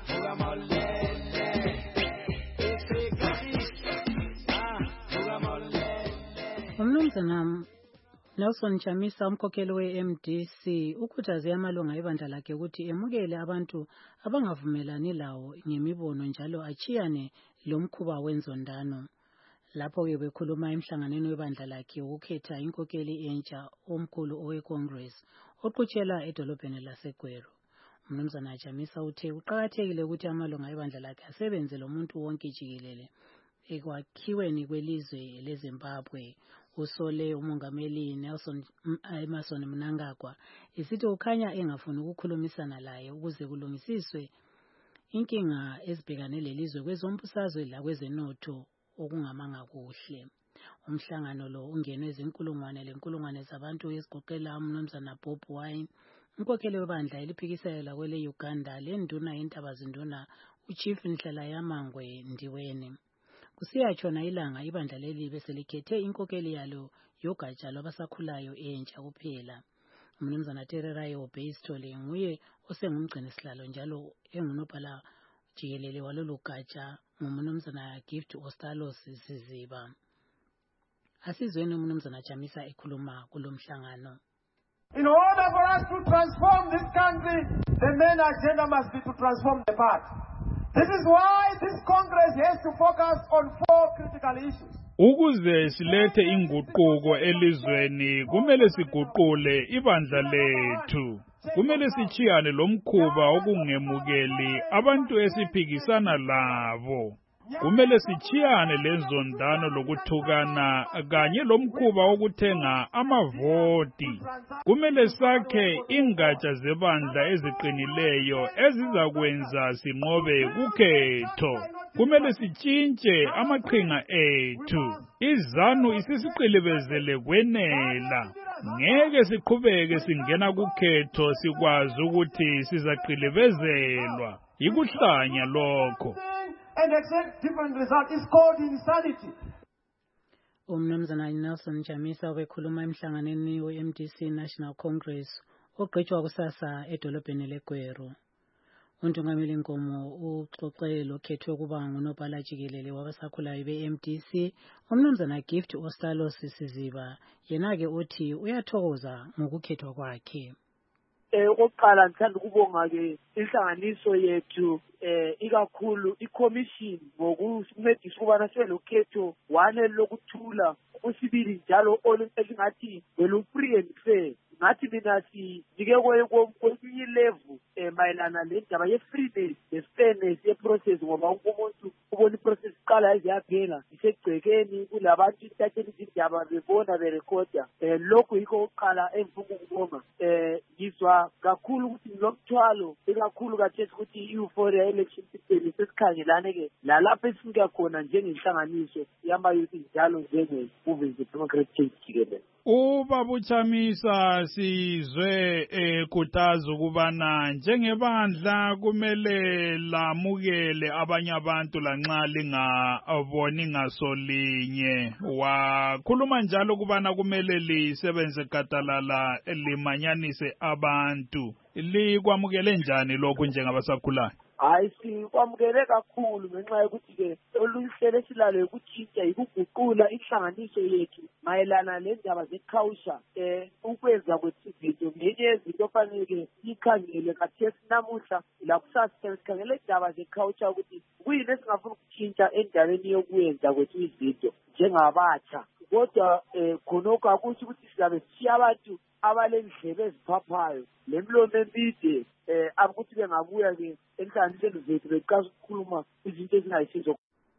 Umnumzana Nelson Chamisa umkhokheli we-MDC ukhuthaze amalunga ebandla lakhe ukuthi emukele abantu abangavumelani lawo ngemibono njalo achiyane lomkhuba wenzondano. Lapho-ke bekhuluma emhlanganweni webandla lakhe ukukhetha inkokheli entsha omkhulu owe-Congress oqhutshela edolobheni laseGweru. Umnumzana Chamisa uthe kuqakathekile ukuthi amalunga ebandla lakhe asebenze lomuntu wonke jikelele ekwakhiweni kwelizwe leZimbabwe. Usole umongameli Emmerson Mnangagwa isithi ukhanya engafuni ukukhulumisana laye ukuze kulungisiswe inkinga ezibhekane lelizwe kwezombusazwe lakwezenotho okungamanga kuhle. Umhlangano lo ungenwe izinkulungwane zabantu ezigoqela umnumzana Bob Wine, inkokheli webandla eliphikisayo kwele Uganda lenduna yentabazinduna uChief Nhlayamangwe Ndiweni. Kusiyatshona ilanga ibandla leli beselikhethe inkokheli yalo yogatsha lwabasakhulayo entsha kuphela. Umnumzana Tererayo Beistole nguye osengumgcinisihlalo njalo engunobhala jikelele walolu gatsha ngumnumzana Gift Ostalos Siziba. Asizweni umnumzana Chamisa ekhuluma kulomhlangano. In order for us to transform this country, the main agenda must be to transform the party. This is why this Congress has to focus on 4 critical issues. Ukuze silethe inguquko elizweni kumele siguqule ibandla lethu. Kumele sichiyane lomkhuba okungemukeli abantu esiphikisana labo. Kumele sichiyane lenzondano lokuthukana kanye lomkhuba okuthenga amavoti. Kumele sakhe ingatsha zebandla eziqinileyo ezizakwenza sinqobe kukhetho. Kumele sitshintshe amaqhinga ethu. IZANU isisiqilibezele kwenela. Ngeke siqhubeke singena kukhetho sikwazi ukuthi sizaqilibezelwa. Ikuhlanya lokho. And accept different result is called insanity. Umnumzana Nelson Chamisa wekhuluma emhlanganweni we-MDC National Congress ogqitshwa kusasa edolobheni leGweru. Untungameli Nkomo uxoxe lokhethwe kuba ngunobhala jikelele wabasakhulayo be-MDC umnumzana Gift Ostalos Siziba yena-ke uthi uyathokoza ngokukhethwa kwakhe. Okokuqala ngithanda ukubonga-ke inhlanganiso yethu ikakhulu i-commission ngokusincedisa ukubana sibe lokhetho wane lokuthula, okwesibili njalo elingathi welu-free and fair. Ngathi mina sijike kwelinye ilevel mayelana lendaba ye-freeness ne-fairness ye-process ngoba umuntu ubona i-process iqala yaze yaphela isegcekeni kulabantu isitatheli izindaba bebona berekhoda. Lokhu yikho okokuqala engifuna ukubonga. Ngizwa kakhulu ukuthi ngilomthwalo ekakhulu kathesi ukuthi i-euphoria election system sesikhangelane-ke lalapho esinika khona njengenhlanganiso yamayouth njalo njenge-Movement Democratic Change jikelele. Ubaba Chamisa sizwe ekhuthaza ukubana njengebandla kumele lamukele abanye abantu lanxa lingaboni ngasolinye. Wakhuluma njalo ukubana kumele lisebenze gadalala limanyanise abantu. Likwamukele njani lokhu njengabasakhulayo? Hayi sikwamukele kakhulu ngenxa yokuthi-ke oluhlelo esilalo yokutshintsha yikuguqula inhlanganiso yethu mayelana nendaba ze-culture ukwenza kwethu izinto ngenye yezinto ofanele-ke siyikhangele kathesi namuhla lakusasa sikhangele indaba ze-culture ukuthi kuyini esingafuna ukutshintsha endabeni yokwenza kwethu izinto njengabatsha. Kodwa khonokho akusho ukuthi sizabe sishiya abantu abalendlebe eziphaphayo lemlomo emide ukuthi bengabuya-ke enhlanganisweni zethu beqasa ukukhuluma izinto ezingayisizo.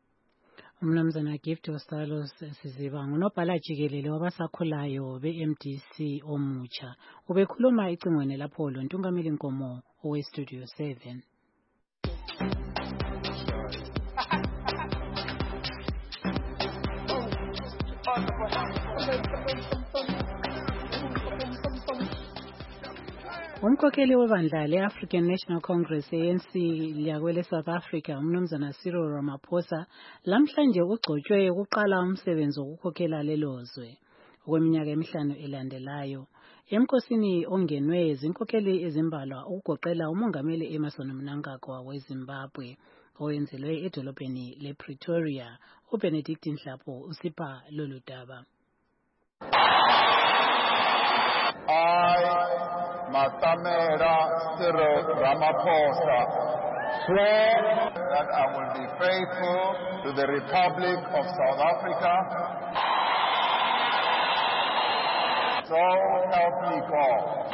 Umnumzana Gift Ostalos Siziba ngunobhala jikelele wabasakhulayo be-MDC omutsha. Ubekhuluma icingweni lapho lo Ntungameli Nkomo owe-Studio 7. Umkhokheli webandla le-African National Congress ANC liyakwele South Africa umnumzana Cyril Ramaphosa lamhlanje ugcotshwe ukuqala umsebenzi wokukhokhela lelozwe okweminyaka emihlanu elandelayo. Emkhosini ongenwe izinkokheli ezimbalwa ukugoqela umongameli Emmerson Mnangagwa weZimbabwe owenzelwe edolobheni lePretoria. uBenedict Nhlapo usipha lolu daba. Matamela Cyril Ramaphosa, swear that I will be faithful to the Republic of South Africa. So help me God.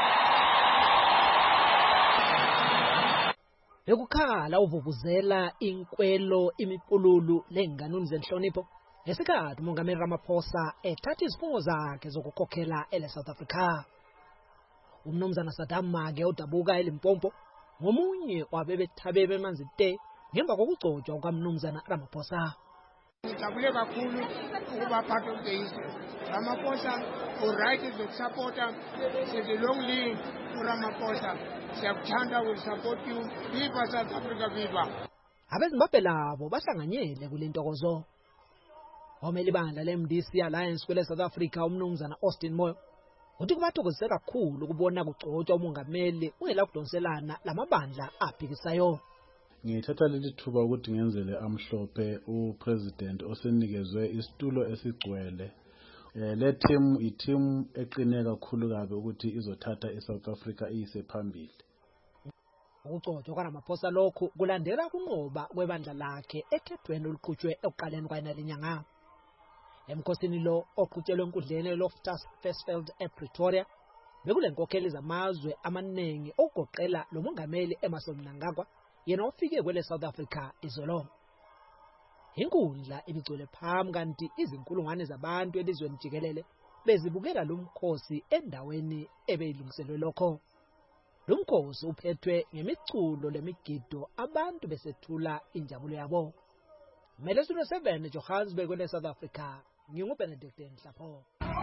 Bekukhala uvuvuzela inkwelo imipululu lenganuni zenhlonipho ngesikhathi umongameli Ramaphosa ethatha izifungo zakhe zokukhokhela South Africa. Umnumzana Sadama ke udabuka eLimpopo ngomunye wabebethabebe emanzi te ngemva kokugcotshwa kwaMnumzana Ramaphosa. Ngijabule kakhulu ukuba part of the history. Ramaphosa uright zokusupporta sizilongli uRamaphosa. Siyakuthanda, will support you. Viva South Africa, viva. AbeZimbabwe labo bahlanganyele kule ntokozo. Omeli bandla leMDC Alliance kwele South Africa umnumzana Austin Moyo uthi kubathokozise kakhulu ukubona kugcotshwa umongameli ungela kudonselana lamabandla aphikisayo. Ngithatha leli thuba ukuthi ngenzele amhlophe upresident osenikezwe isitulo esigcwele. Le team i-team eqine kakhulu kabe ukuthi izothatha iSouth Africa iyise phambili. Ukugcotshwa kwaRamaphosa lokhu kulandela kunqoba kwebandla lakhe ekhethweni oluqhutshwe ekuqaleni kwalenyanga. Emkhosini lo oqhutshelwe enkundleni Loftus Versfeld ePretoria bekulenkokheli zamazwe amaningi okugoqela lo mongameli Emmerson Mnangagwa yena ofike kwele South Africa izolo. Inkundla ibigcwele phambi kanti izinkulungwane zabantu elizweni jikelele bezibukela lo mkhosi endaweni ebeyilungiselwe lokho. Lo mkhosi uphethwe ngemiculo lemigido abantu besethula injabulo yabo. Melesulo 7 Johannesburg kwele South Africa. NginguBenedict Nhlapo.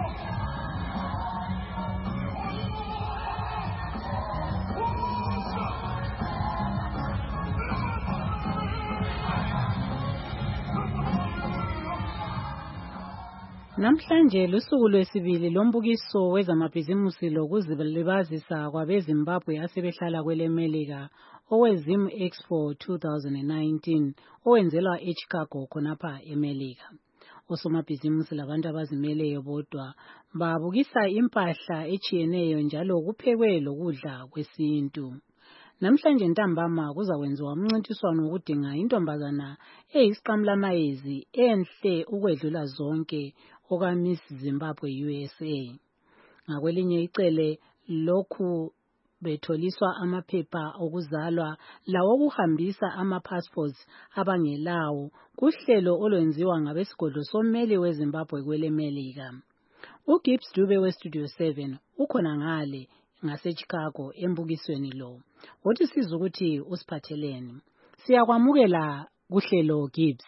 Namhlanje lusuku lwesibili lombukiso wezamabhizimusi lokuzilibazisa kwabeZimbabwe asebehlala kweleMelika oweZim Expo 2019 owenzelwa eChicago khonapha eMelika. Osomabhizimusi labantu abazimeleyo bodwa babukisa impahla etshiyeneyo njalo kuphekwe lokudla kwesintu. Namhlanje ntambama kuzakwenziwa umncintiswano wokudinga intombazana eyisiqamulamayezi enhle ukwedlula zonke okaMiss Zimbabwe USA. Ngakwelinye icele lokhu betholiswa amaphepha okuzalwa lawo okuhambisa ama-passports abangelawo kuhlelo olwenziwa ngabesigodlo sommeli weZimbabwe kweleMelika. uGibbs Dube weStudio 7 ukhona ngale ngaseChicago embukisweni lo. Uthi siza ukuthi usiphatheleni. Siyakwamukela kuhlelo Gibbs.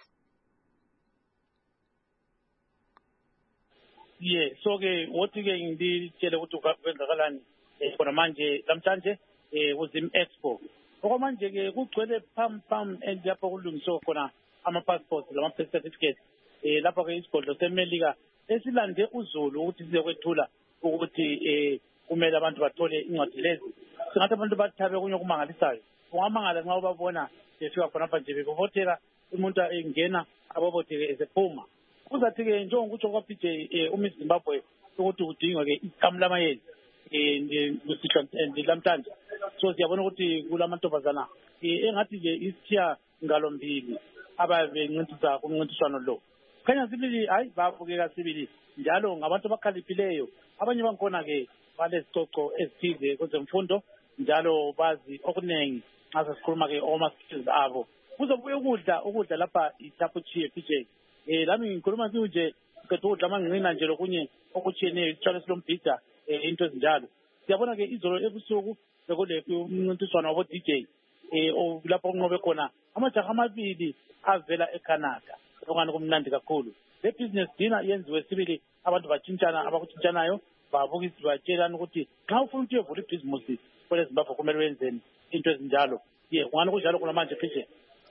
So ke wothi ke ngiditshele ukuthi kwenzakalani khona manje namhlanje uZim Expo. Okwamanje ke kugcwele pam lapho kulungiswa khona ama-passports lama-birth certificates lapho ke isigodlo seMelika esilande uZulu ukuthi sizokwethula ukuthi kumele abantu bathole incwadi lezi. Singathi abantu bathabe kunye okumangalisayo. Ungamangala nxa ubabona befika khonapha nje bevotela umuntu engena ababoteke esephuma. Kuzathi-ke njengokutsho kwa-PJ uMiss Zimbabwe ukuthi kudingwa-ke isiqamulamayezi lamhlanje. So siyabona ukuthi kulamantombazana engathi nje isithiya ngalombili ababencintisa kumncintiswano lo. Khanya sibili hayi babukeka sibili njalo ngabantu abakhaliphileyo. Abanye bankhona-ke balesicoco esithize kwezemfundo njalo bazi okuningi nxa sikhuluma-ke oma-skills abo. Kuzobuye ukudla lapha ithapuchiye PJ. Lami ngikhuluma nje ngikhetha ukudla amanqina nje lokunye okutshiyeneyo isitshalo esilombhida into ezinjalo. Siyabona-ke izolo ebusuku bekule umncintiswano wabo-DJ lapho kunqobe khona amajaha amabili avela eCanada. Okungani kumnandi kakhulu. Le business dinner yenziwe sibili abantu batshintshana abakutshintshanayo babuka batshelana ukuthi xa ufuna ukuthi uyevula ibhizimusi kwele Zimbabwe kumele wenzeni into ezinjalo ungani kunjalo kuna manje pheshe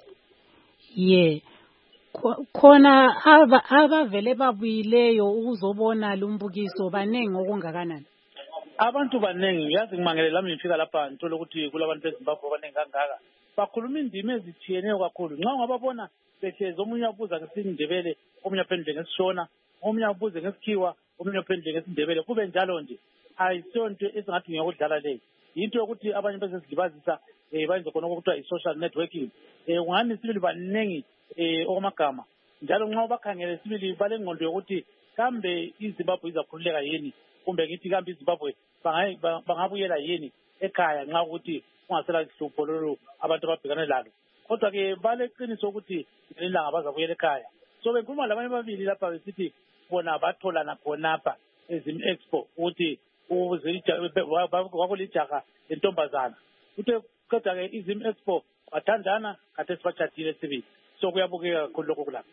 khona abavele babuyileyo ukuzobona lumbukiso baningi okungakanani abantu baningi yazi ngimangele lami ngifika lapha ngithola ukuthi kulabantu beZimbabwe baningi kangaka bakhuluma indima ezithiyeneyo kakhulu nxa ungababona behlezi omunye abuza ngesindebele omunye aphendule ngesishona omunye abuze ngesikhiwa omunye aphendule ngesindebele kube njalo nje ayisiyo into esingathi ngiyokudlala leyo yinto yokuthi abanye bezizilibazisa bayenze khona okuthiwa i-social networking ungani sibili baningi okwamagama njalo nxa ubakhangele sibili balengqondo yokuthi kambe iZimbabwe izakhululeka yini kumbe ngithi kambe iZimbabwe bangabuyela yini ekhaya nxa ukuthi kungasela ihlupho lolu abantu ababhekane lalo kodwa-ke baleqiniso ukuthi ngelilanga bazabuyela ekhaya so bengikhuluma labanye babili lapha besithi bona batholana khonapha ezim-expo ukuthi kwakulijaha lentombazana uthe kodwa-ke izim-expo bathandana kade sibatshadile sibili so kuyabukeka kakhulu lokho kulapha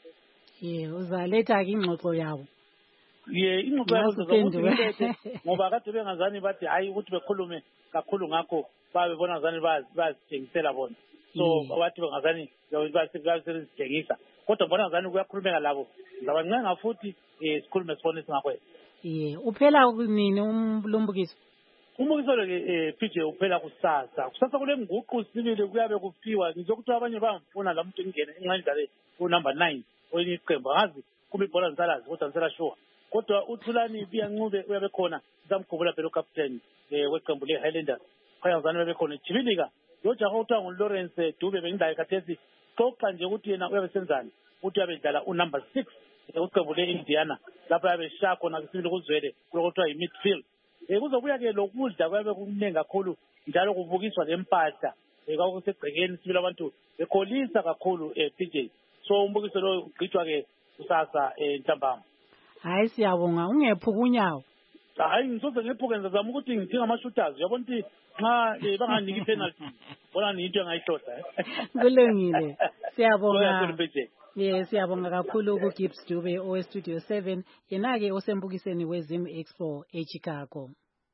uzaletha-ke ingxoxo yabo ingxoxo yabo zokuthi ngoba kade bengazani bathi hhayi ukuthi bekhulume kakhulu ngakho babebona ngazani bayazitshengisela bona so bathi bengazani basebenzitshengisa kodwa mbona ngazani kuyakhulumeka labo zabancenga futhi sikhulume sibone singakwenza uphela nini lumbukiso umbukiso lo-ke PJ uphela kusasa kule nguqu sibili kuyabe kufiwa ngizokuthi abanye bamfuna la muntu ingene inqanjla le unumber 9 oyenye iqembu angazi kuba ibhola ngisalazi kodwa ngisela-sure kodwa uThulani Biyancube uyabe khona sisamkhumbula phela ukapteni weqembu le-Highlanders khayazani bebe khona jibilika lo jaha uthiwa nguLawrence Dube bengilaye khathesi xoxa nje ukuthi yena uyabe senzani ukuthi uyabe dlala unumber 6 uqembu le-Indiana lapho yabe shaya khona sibili kuzwele kulokuthiwa yi-midfield kuzobuya-ke lokudla kuyabe kuningi kakhulu njalo kubukiswa lempahla kwakusegcekeni sibili abantu bekholisa kakhulu PJ so umbukiso lo ugqitshwa-ke kusasa ntambama hayi siyabonga ungephuka unyawo hayi ngisoze ngephuke ngizazama ukuthi ngidinga ama-shooters uyabona ukuthi nxa banganiki i-penalty bona niyinto engayihlohla kulungile siyabonga siyabonga kakhulu kuGibbs Dube owestudio 7 yena-ke osembukiseni weZim Expo eChicago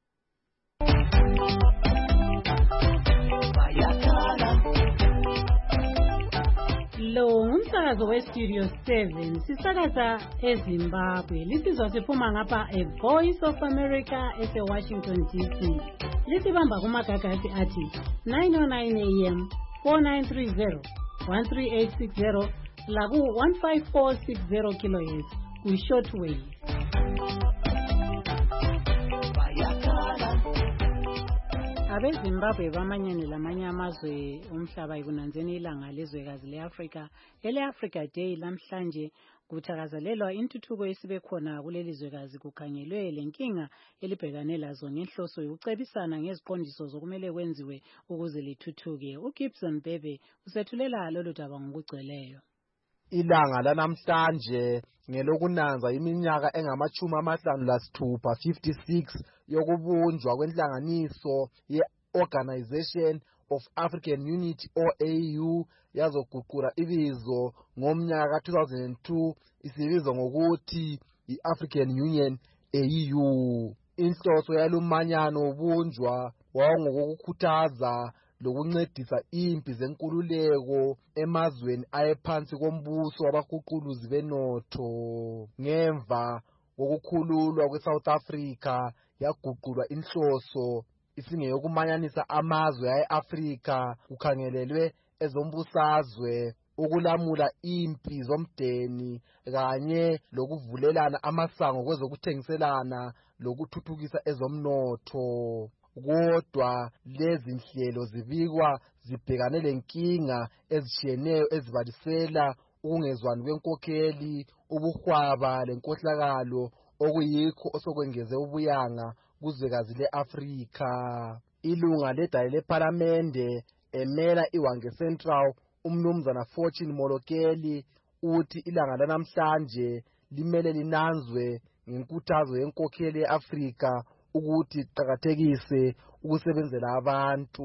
lo ngumsakazo westudio 7 sisakaza eZimbabwe lisizwa siphuma ngapha eVoice of America ese-Washington DC lisibamba kumagagasi athi 909 AM 4930 13860 laku 15460 kilohertz kwi-shortwave abeZimbabwe bamanyene lamanye amazwe omhlaba ikunanzeni ilanga lezwekazi le-Afrika ele-Africa Day lamhlanje kuthakazelelwa intuthuko esibe khona kuleli zwekazi kukhangelwe lenkinga elibhekane lazo ngenhloso yokucebisana ngeziqondiso zokumele kwenziwe ukuze lithuthuke uGibson Bebe usethulela lolu daba ngokugcweleyo ilanga lanamhlanje ngelokunanza iminyaka engama-56 56 yokubunjwa kwenhlanganiso ye-Organization of African Unity OAU yazoguqula ibizo ngomnyaka ka-2002 isibizwa ngokuthi i-African Union AU. Inhloso yalumanyano wobunjwa wawungokukhuthaza lokuncedisa impi zenkululeko emazweni ayephansi kombuso wabahuquluzi benotho. Ngemva kokukhululwa kweSouth Africa yaguqulwa inhloso isingeyokumanyanisa amazwe aye-Afrika kukhangelelwe ezombusazwe ukulamula impi zomdeni kanye lokuvulelana amasango kwezokuthengiselana lokuthuthukisa ezomnotho. Kodwa lezi nhlelo zibikwa zibhekane lenkinga ezishiyeneyo ezibalisela ukungezwani kwenkokheli, ubuhwaba lenkohlakalo okuyikho osokwengeze ubuyanga kuzwekazi le-Afrika. Ilunga ledale lephalamende emela iWange Central umnumzana Fortune Molokeli uthi ilanga lanamhlanje limele linanzwe ngenkuthazo yenkokheli ye-Afrika ukuthi iqakathekise ukusebenzela abantu.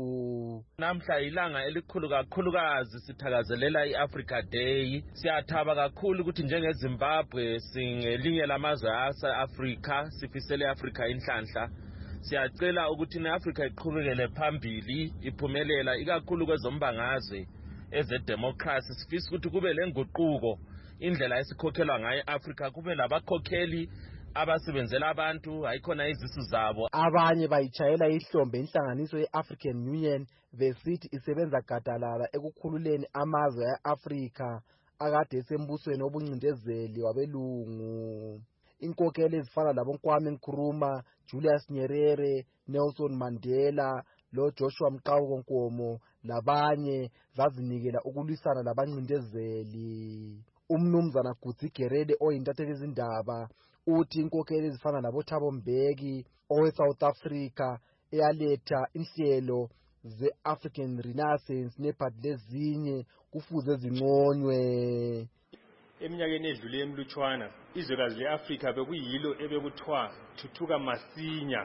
Namhla ilanga elikhulu kakhulukazi sithakazelela iAfrica Day. Siyathaba kakhulu ukuthi njengeZimbabwe singelinye lamazwe ase-Afrika sifisele iAfrica inhlanhla. Siyacela ukuthi iAfrica iqhubekele phambili iphumelela ikakhulu kwezombangazwe ezedemocracy. Sifisa ukuthi kube lenguquko indlela esikhokhelwa ngayo iAfrica, kube labakhokheli abasebenzela abantu ayikhona izisu zabo. Abanye bayitshayela ihlombe inhlanganiso ye-African Union besithi isebenza gadalala ekukhululeni amazwe e-Afrika akade esembusweni obuncindezeli wabelungu. Inkokheli ezifana laboNkwame Nkrumah, Julius Nyerere, Nelson Mandela, lo Joshua Mqhawu Nkomo labanye zazinikela ukulwisana labancindezeli. Umnumzana Gutsi Gerede oyintatheli izindaba uthi inkokheli ezifana nabo Thabo Mbeki owe-South Africa eyaletha inhlelo ze-African Renaissance nephathi lezinye kufuze zinconywe. Eminyakeni edlule emlutshwana izwekazi le-Afrika bekuyilo ebekuthiwa thuthuka masinya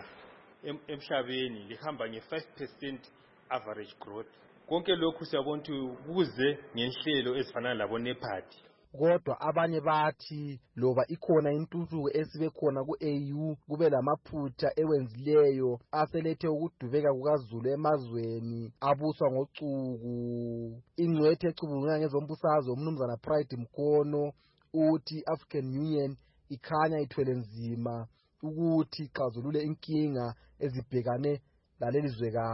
emhlabeni lihamba nge-5% average growth. Konke lokhu siyabona ukuthi kuze ngenhlelo ezifana labo NEPAD. Kodwa abanye bathi loba ikhona intuthuko esibe khona ku-AU kube lamaphutha ewenzileyo aselethe ukudubeka kukaZulu emazweni abuswa ngocuku. Ingcwethe ecubungula ngezombusazwe umnumzana Pride Mkhono uthi African Union ikhanya ithwele nzima ukuthi ixazulule inkinga ezibhekane laleli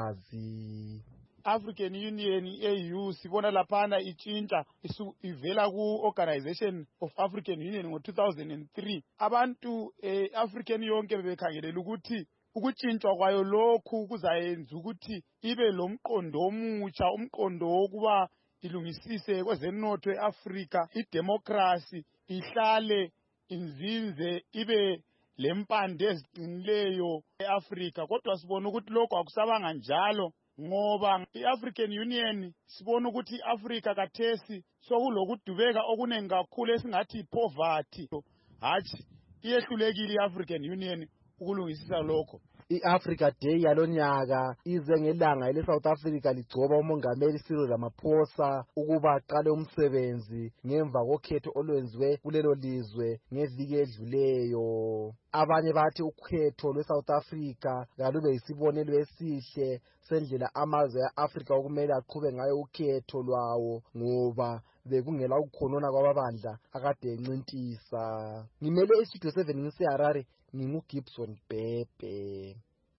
zwekazi. African Union AU sibona laphana itshintsha ivela ku-Organization of African Union ngo-2003. Abantu African yonke bebekhangelela ukuthi ukutshintshwa kwayo lokhu kuzayenza ukuthi ibe lomqondo omutsha, umqondo wokuba ilungisise kwezenotho eAfrika, idemocracy ihlale inzinze ibe lempande eziqinileyo eAfrika. Kodwa sibona ukuthi lokho akusabanga njalo ngoba iAfrican Union sibona ukuthi iAfrika kathesi sokulokudubeka okuningi kakhulu esingathi ipoverty. Hathi iyehlulekile iAfrican Union ukulungisisa lokho. I-Africa Day yalonyaka ize ngelanga ele-South Africa ligcoba umongameli Cyril Ramaphosa ukuba aqale umsebenzi ngemva kokhetho olwenziwe kulelo lizwe ngeviki edluleyo. Abanye bathi ukhetho lwe-South Africa kalube yisibonelo esihle sendlela amazwe e-Afrika okumele aqhube ngayo ukhetho lwawo ngoba bekungela ukukhonona kwababandla akade encintisa. Ngimele iStudio 7 ngiseHarare, nginguGibson Bhebhe.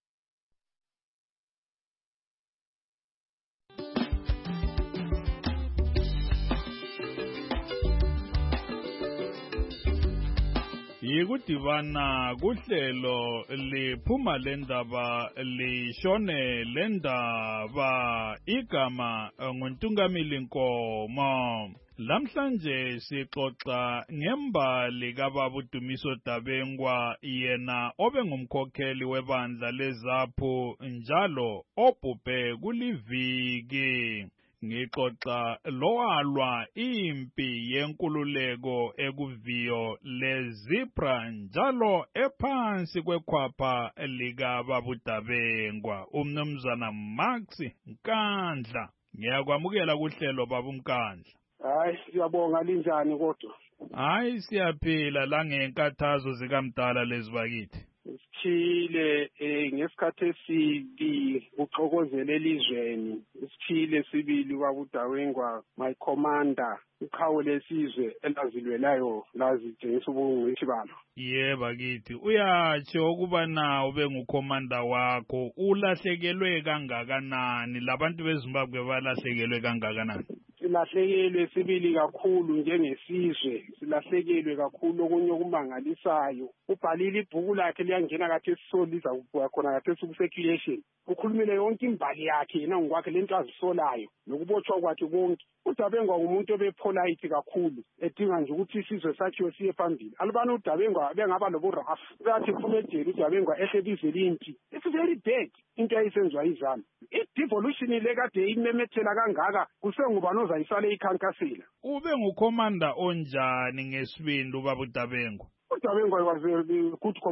Yikudibana kuhlelo liphuma lendaba lishone lendaba igama nguNtungamili Nkomo. Lamhlanje sixoxa ngembali kaBaba uDumiso Dabengwa yena obengumkhokheli webandla leZAPHU njalo obhubhe kuliviki. Ngixoxa lowalwa impi yenkululeko ekuviyo leZipra njalo ephansi kwekhwapha likaBaba uDabengwa umnumzana Max Nkandla. Ngiyakwamukela kuhlelo Baba uMkandla. Hayi siyabonga linjani kodwa? Hayi siyaphila la ngenkathazo zikaMdala lezibakithi. Siphile ngesikhathi esibi uxokozela elizweni. Siphile sibili kwaBudawengwa my commander ukhawu lesizwe elazilwelayo lazitshengisa ubungcwethi balo. Yebo bakithi uyatsho ukuba na ube ngukhomanda wakho ulahlekelwe kangakanani labantu beZimbabwe balahlekelwe kangakanani? Silahlekelwe sibili kakhulu njengesizwe, silahlekelwe kakhulu okunye okumangalisayo. Ubhalile ibhuku lakhe liyangena kathi sisoliza khona kathi sikucirculation. Ukhulumile yonke imbali yakhe yena ngokwakhe lento azisolayo nokubotshwa kwakhe konke. uDabengwa umuntu obepolite kakhulu edinga nje ukuthi isizwe sakhiwe siye phambili. Alubani uDabengwa bengaba loburafu bathi kumedeli uDabengwa ehlebizwe linti. It's very bad into ayisenziwa izami. I-devolution lekade imemethela kangaka kusengubani ozayisale ikhankasela. Ube ngukhomanda onjani ngesibindi uBaba uDabengwa? uDabengwa was a good commander.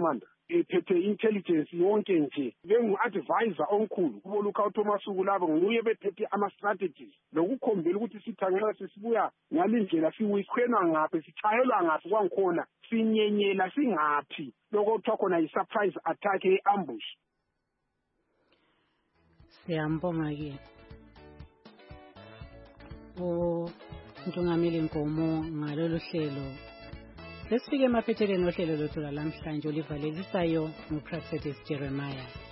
ephethe intelligence yonke nje bengu-advisor omkhulu kubo Lukhawu Thomasuku labo nguye bephethe ama-strategies lokukhombela ukuthi sithi nxa sesibuya ngalindlela siwikhwenwa ngaphi sichayelwa ngaphi kwangikhona sinyenyela singaphi lokho kuthiwa khona yi-surprise attack ambush. Siyambonga-ke uNtungameli Nkomo ngalolu hlelo. Sesifike emaphethelweni ohlelo lwethu lamhlanje olivalelisayo nguProfetis Jeremiah.